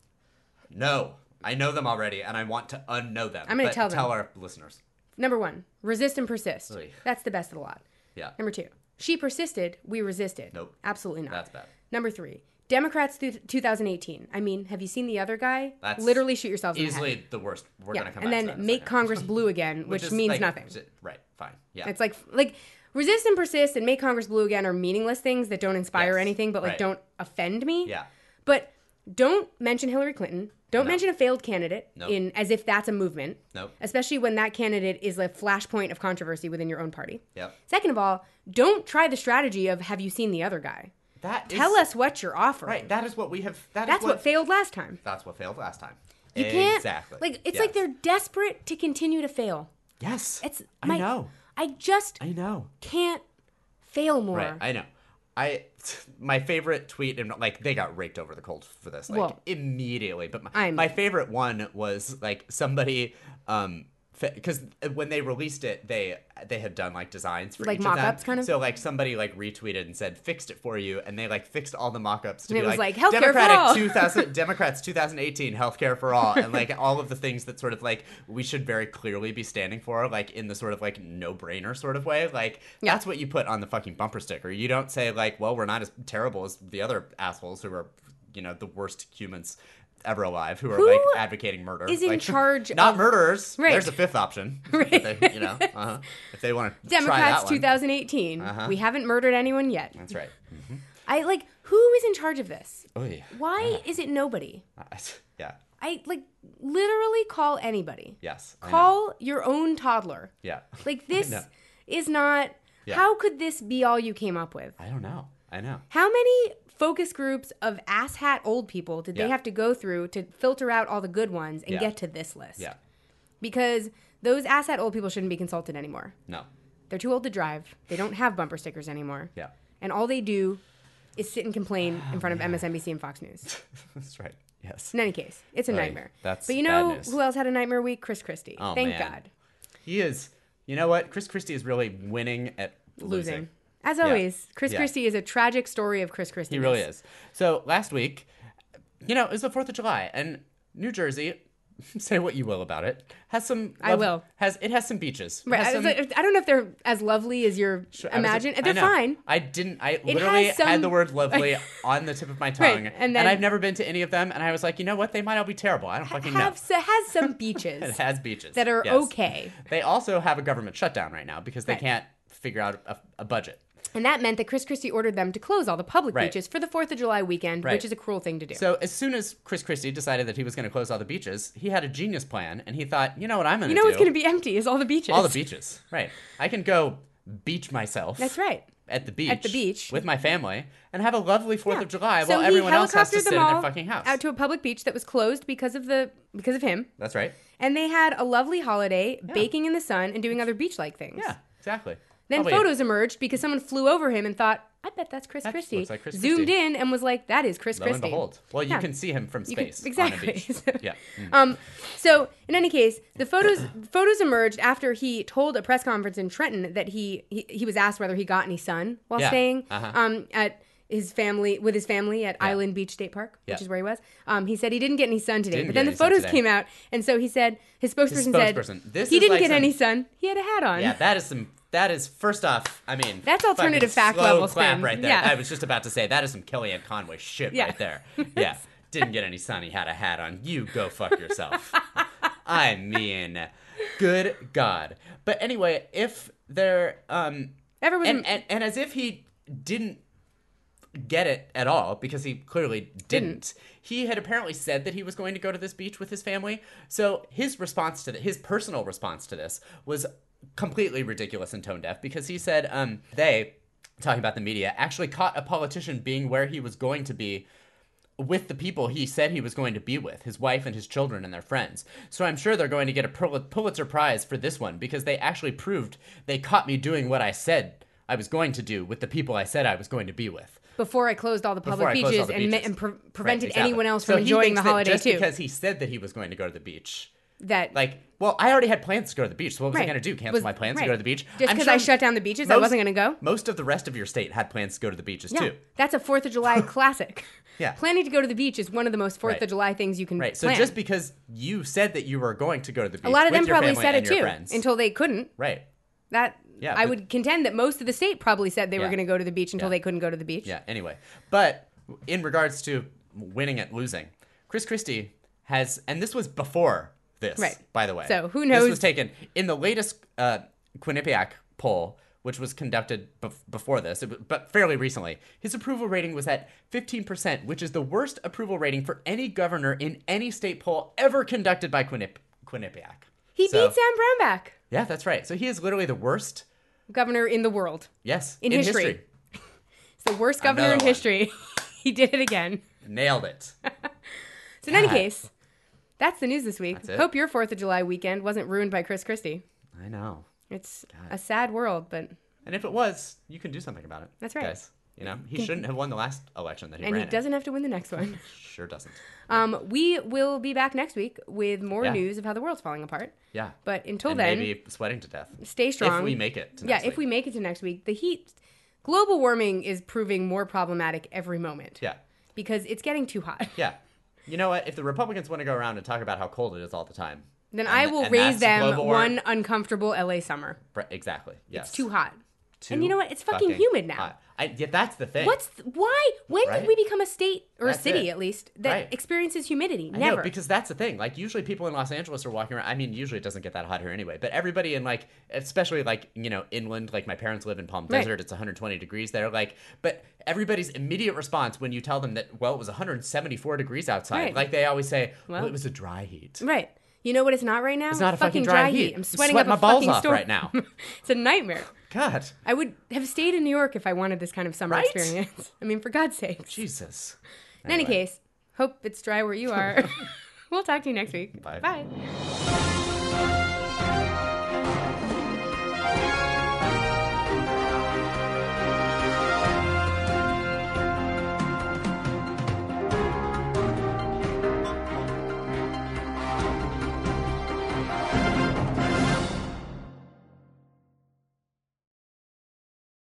No. I know them already, and I want to unknow them. I'm gonna but tell them. Tell our listeners. Number one, resist and persist. Oy. That's the best of the lot. Yeah. Number two, she persisted, we resisted. Nope. Absolutely not. That's bad. Number three, Democrats through two thousand eighteen. I mean, have you seen the other guy? That's Literally shoot yourselves in the Easily head. the worst. We're Yeah, going to come and back to then that in a make second. Congress blue again, which, is, means like, nothing. Right. Fine. Yeah. It's like like resist and persist and make Congress blue again are meaningless things that don't inspire Yes, anything, but like right. don't offend me. Yeah. But don't mention Hillary Clinton. Don't No. mention a failed candidate Nope. in as if that's a movement. Nope. Especially when that candidate is a flashpoint of controversy within your own party. Yep. Second of all, don't try the strategy of have you seen the other guy? That is, Tell us what you're offering. Right. That is what we have. That That's is what, failed last time. That's what failed last time. You can't Exactly. like it's Yes. like they're desperate to continue to fail. Yes. It's I my, know. I just I know. can't fail more. Right. I know. I my favorite tweet, and like they got raked over the coals for this like Well, immediately. But my, I'm- my favorite one was like somebody um because when they released it, they they had done like designs for Like each of them. mock-ups, kind of? So like somebody like retweeted and said fixed it for you, and they like fixed all the mock-ups to And be it was like, like, healthcare for Democratic all. two thousand Democrats twenty eighteen healthcare for all, and like all of the things that sort of like we should very clearly be standing for, like in the sort of like no brainer sort of way. Like Yeah. that's what you put on the fucking bumper sticker. You don't say like, well, we're not as terrible as the other assholes who are, you know, the worst humans ever alive, who are Who like advocating murder. is in Like, charge not of- murderers. Right. There's a fifth option. Right. If they, you know, uh-huh. if they want to try Democrats that one. twenty eighteen. Uh-huh. We haven't murdered anyone yet. That's right. I like who is in charge of this? Oy. Why is it nobody? Uh, yeah. I like literally call anybody. Yes. I know. Call your own toddler. Yeah. Like this know. is not Yeah. how could this be all you came up with? I don't know. I know. How many focus groups of asshat old people did Yeah. they have to go through to filter out all the good ones and Yeah. get to this list? Yeah. Because those asshat old people shouldn't be consulted anymore. No. They're too old to drive. They don't have bumper stickers anymore. Yeah. And all they do is sit and complain in front of M S N B C and Fox News. That's right. Yes. In any case, it's a Right. nightmare. That's but you know bad news. who else had a nightmare week? Chris Christie. Oh, Thank man. God. He is. You know what? Chris Christie is really winning at losing. Losing. As always, Chris Yeah. Christie is a tragic story of Chris Christie. He really is. So last week, you know, it was the fourth of July, and New Jersey, say what you will about it, has some. I will. Has it has some beaches? Right. Has I, some- was like, I don't know if they're as lovely as you're I was- imagine. I They're know. fine. I didn't. I It literally has some- had the word "lovely" on the tip of my tongue, and and, then- I've never been to any of them. And I was like, you know what? They might all be terrible. I don't fucking know. Have, so, has some It beaches has beaches that are yes. okay. They also have a government shutdown right now because they Right. can't figure out a, a budget. And that meant that Chris Christie ordered them to close all the public Right. beaches for the fourth of July weekend, Right. which is a cruel thing to do. So as soon as Chris Christie decided that he was going to close all the beaches, he had a genius plan, and he thought, you know what I'm going to you do? know what's going to be empty is all the beaches. all the beaches. Right. I can go beach myself. That's right. At the beach. At the beach. With my family and have a lovely fourth Yeah. of July So while he everyone else has to helicoptered sit them in their all fucking house. out to a public beach that was closed because of the because of him. That's right. And they had a lovely holiday, baking in the sun and doing other beach-like things. Yeah, exactly. Then Oh, wait. photos emerged because someone flew over him and thought, I bet that's Chris That Christie. looks like Chris Zoomed Christie. in and was like, that is Chris Lo and Christie. behold. Well, you Yeah. can see him from You can- space exactly. on a beach. Yeah. Mm. Um, so in any case, the photos photos emerged after he told a press conference in Trenton that he he, he was asked whether he got any sun while Yeah. staying Uh-huh. um, at his family with his family at Yeah. Island Beach State Park, which Yeah. is where he was. Um, he said he didn't get any sun today, Didn't but get then the any sun photos today. came out, and so he said his spokesperson, spokesperson. said This he is didn't like get some- any sun. He had a hat on. Yeah, that is some. That is first off. I mean, That's alternative fucking fact slow level clap spin. right there. Yeah. I was just about to say that is some Kellyanne Conway shit Yeah. right there. Yeah, didn't get any sun. He had a hat on. You go fuck yourself. I mean, good God. But anyway, if there, um, Everyone, and, and and as if he didn't get it at all because he clearly didn't. He had apparently said that he was going to go to this beach with his family. So his response to th- his personal response to this was completely ridiculous and tone deaf because he said um, they, talking about the media, actually caught a politician being where he was going to be with the people he said he was going to be with, his wife and his children and their friends. So I'm sure they're going to get a Pul- Pulitzer Prize for this one because they actually proved they caught me doing what I said I was going to do with the people I said I was going to be with. before I closed all the Before public I closed beaches, all the and, beaches. and pre- Right, prevented exactly. anyone else So from he enjoying thinks the that holiday just too. because he said that he was going to go to the beach. that Like, well, I already had plans to go to the beach, so what was I Right. going to do? Cancel Was- my plans right. to go to the beach? just I'm because sure I shut down the beaches, I most- wasn't going to go. Most of the rest of your state had plans to go to the beaches Yeah, too. that's a Fourth of July classic. Yeah. Planning to go to the beach is one of the most Fourth Right. of July things you can Right. So plan. just because you said that you were going to go to the beach, a lot of with them your probably family said and it your too friends. until they couldn't. Right. That Yeah, I but- would contend that most of the state probably said they were Yeah. going to go to the beach until Yeah. they couldn't go to the beach. Yeah. Anyway, but in regards to winning at losing, Chris Christie has, and this was before this, Right. by the way. So who This knows- was taken in the latest uh, Quinnipiac poll, which was conducted bef- before this, but fairly recently, his approval rating was at fifteen percent, which is the worst approval rating for any governor in any state poll ever conducted by Quinnipiac. Quinnipiac. He So- beat Sam Brownback, Yeah, that's right. So he is literally the worst. governor in the world. Yes, In history. It's the worst governor Another in one. history. He did it again. Nailed it. So in any God. case, that's the news this week. That's it. Hope your fourth of July weekend wasn't ruined by Chris Christie. I know. It's a sad world, but And if it was, you can do something about it. That's right. Guys, you know, he shouldn't have won the last election that he and ran he in. doesn't have to win the next one. Sure doesn't. Um, we will be back next week with more Yeah. news of how the world's falling apart. Yeah. But until and then, maybe sweating to death. stay strong. If we make it to yeah, next if week. we make it to next week, the heat, global warming is proving more problematic every moment. Yeah. Because it's getting too hot. Yeah. You know what? If the Republicans want to go around and talk about how cold it is all the time, Then and I th- will and raise that's them global war- one uncomfortable L A summer. Bre- Exactly. Yes. It's too hot. Too and you know what? It's fucking, humid now. hot. I, yeah, that's the thing. What's th- why? When Right? did we become a state or That's a city, it. at least, that Right. experiences humidity? I Never. know, because that's the thing. Like, usually people in Los Angeles are walking around. I mean, usually it doesn't get that hot here anyway. But everybody in, like, especially, like, you know, inland, like my parents live in Palm Right. Desert. It's one hundred twenty degrees there. Like, but everybody's immediate response when you tell them that, well, it was one hundred seventy-four degrees outside, Right. like they always say, well, Well- it was a dry heat. Right. You know what it's not right now? It's not a fucking dry heat. I'm sweating Sweat up my a balls fucking off storm right now. It's a nightmare. God. I would have stayed in New York if I wanted this kind of summer Right? experience. I mean, for God's sake. Jesus. In any Anyway. case, hope it's dry where you are. We'll talk to you next week. Bye. Bye.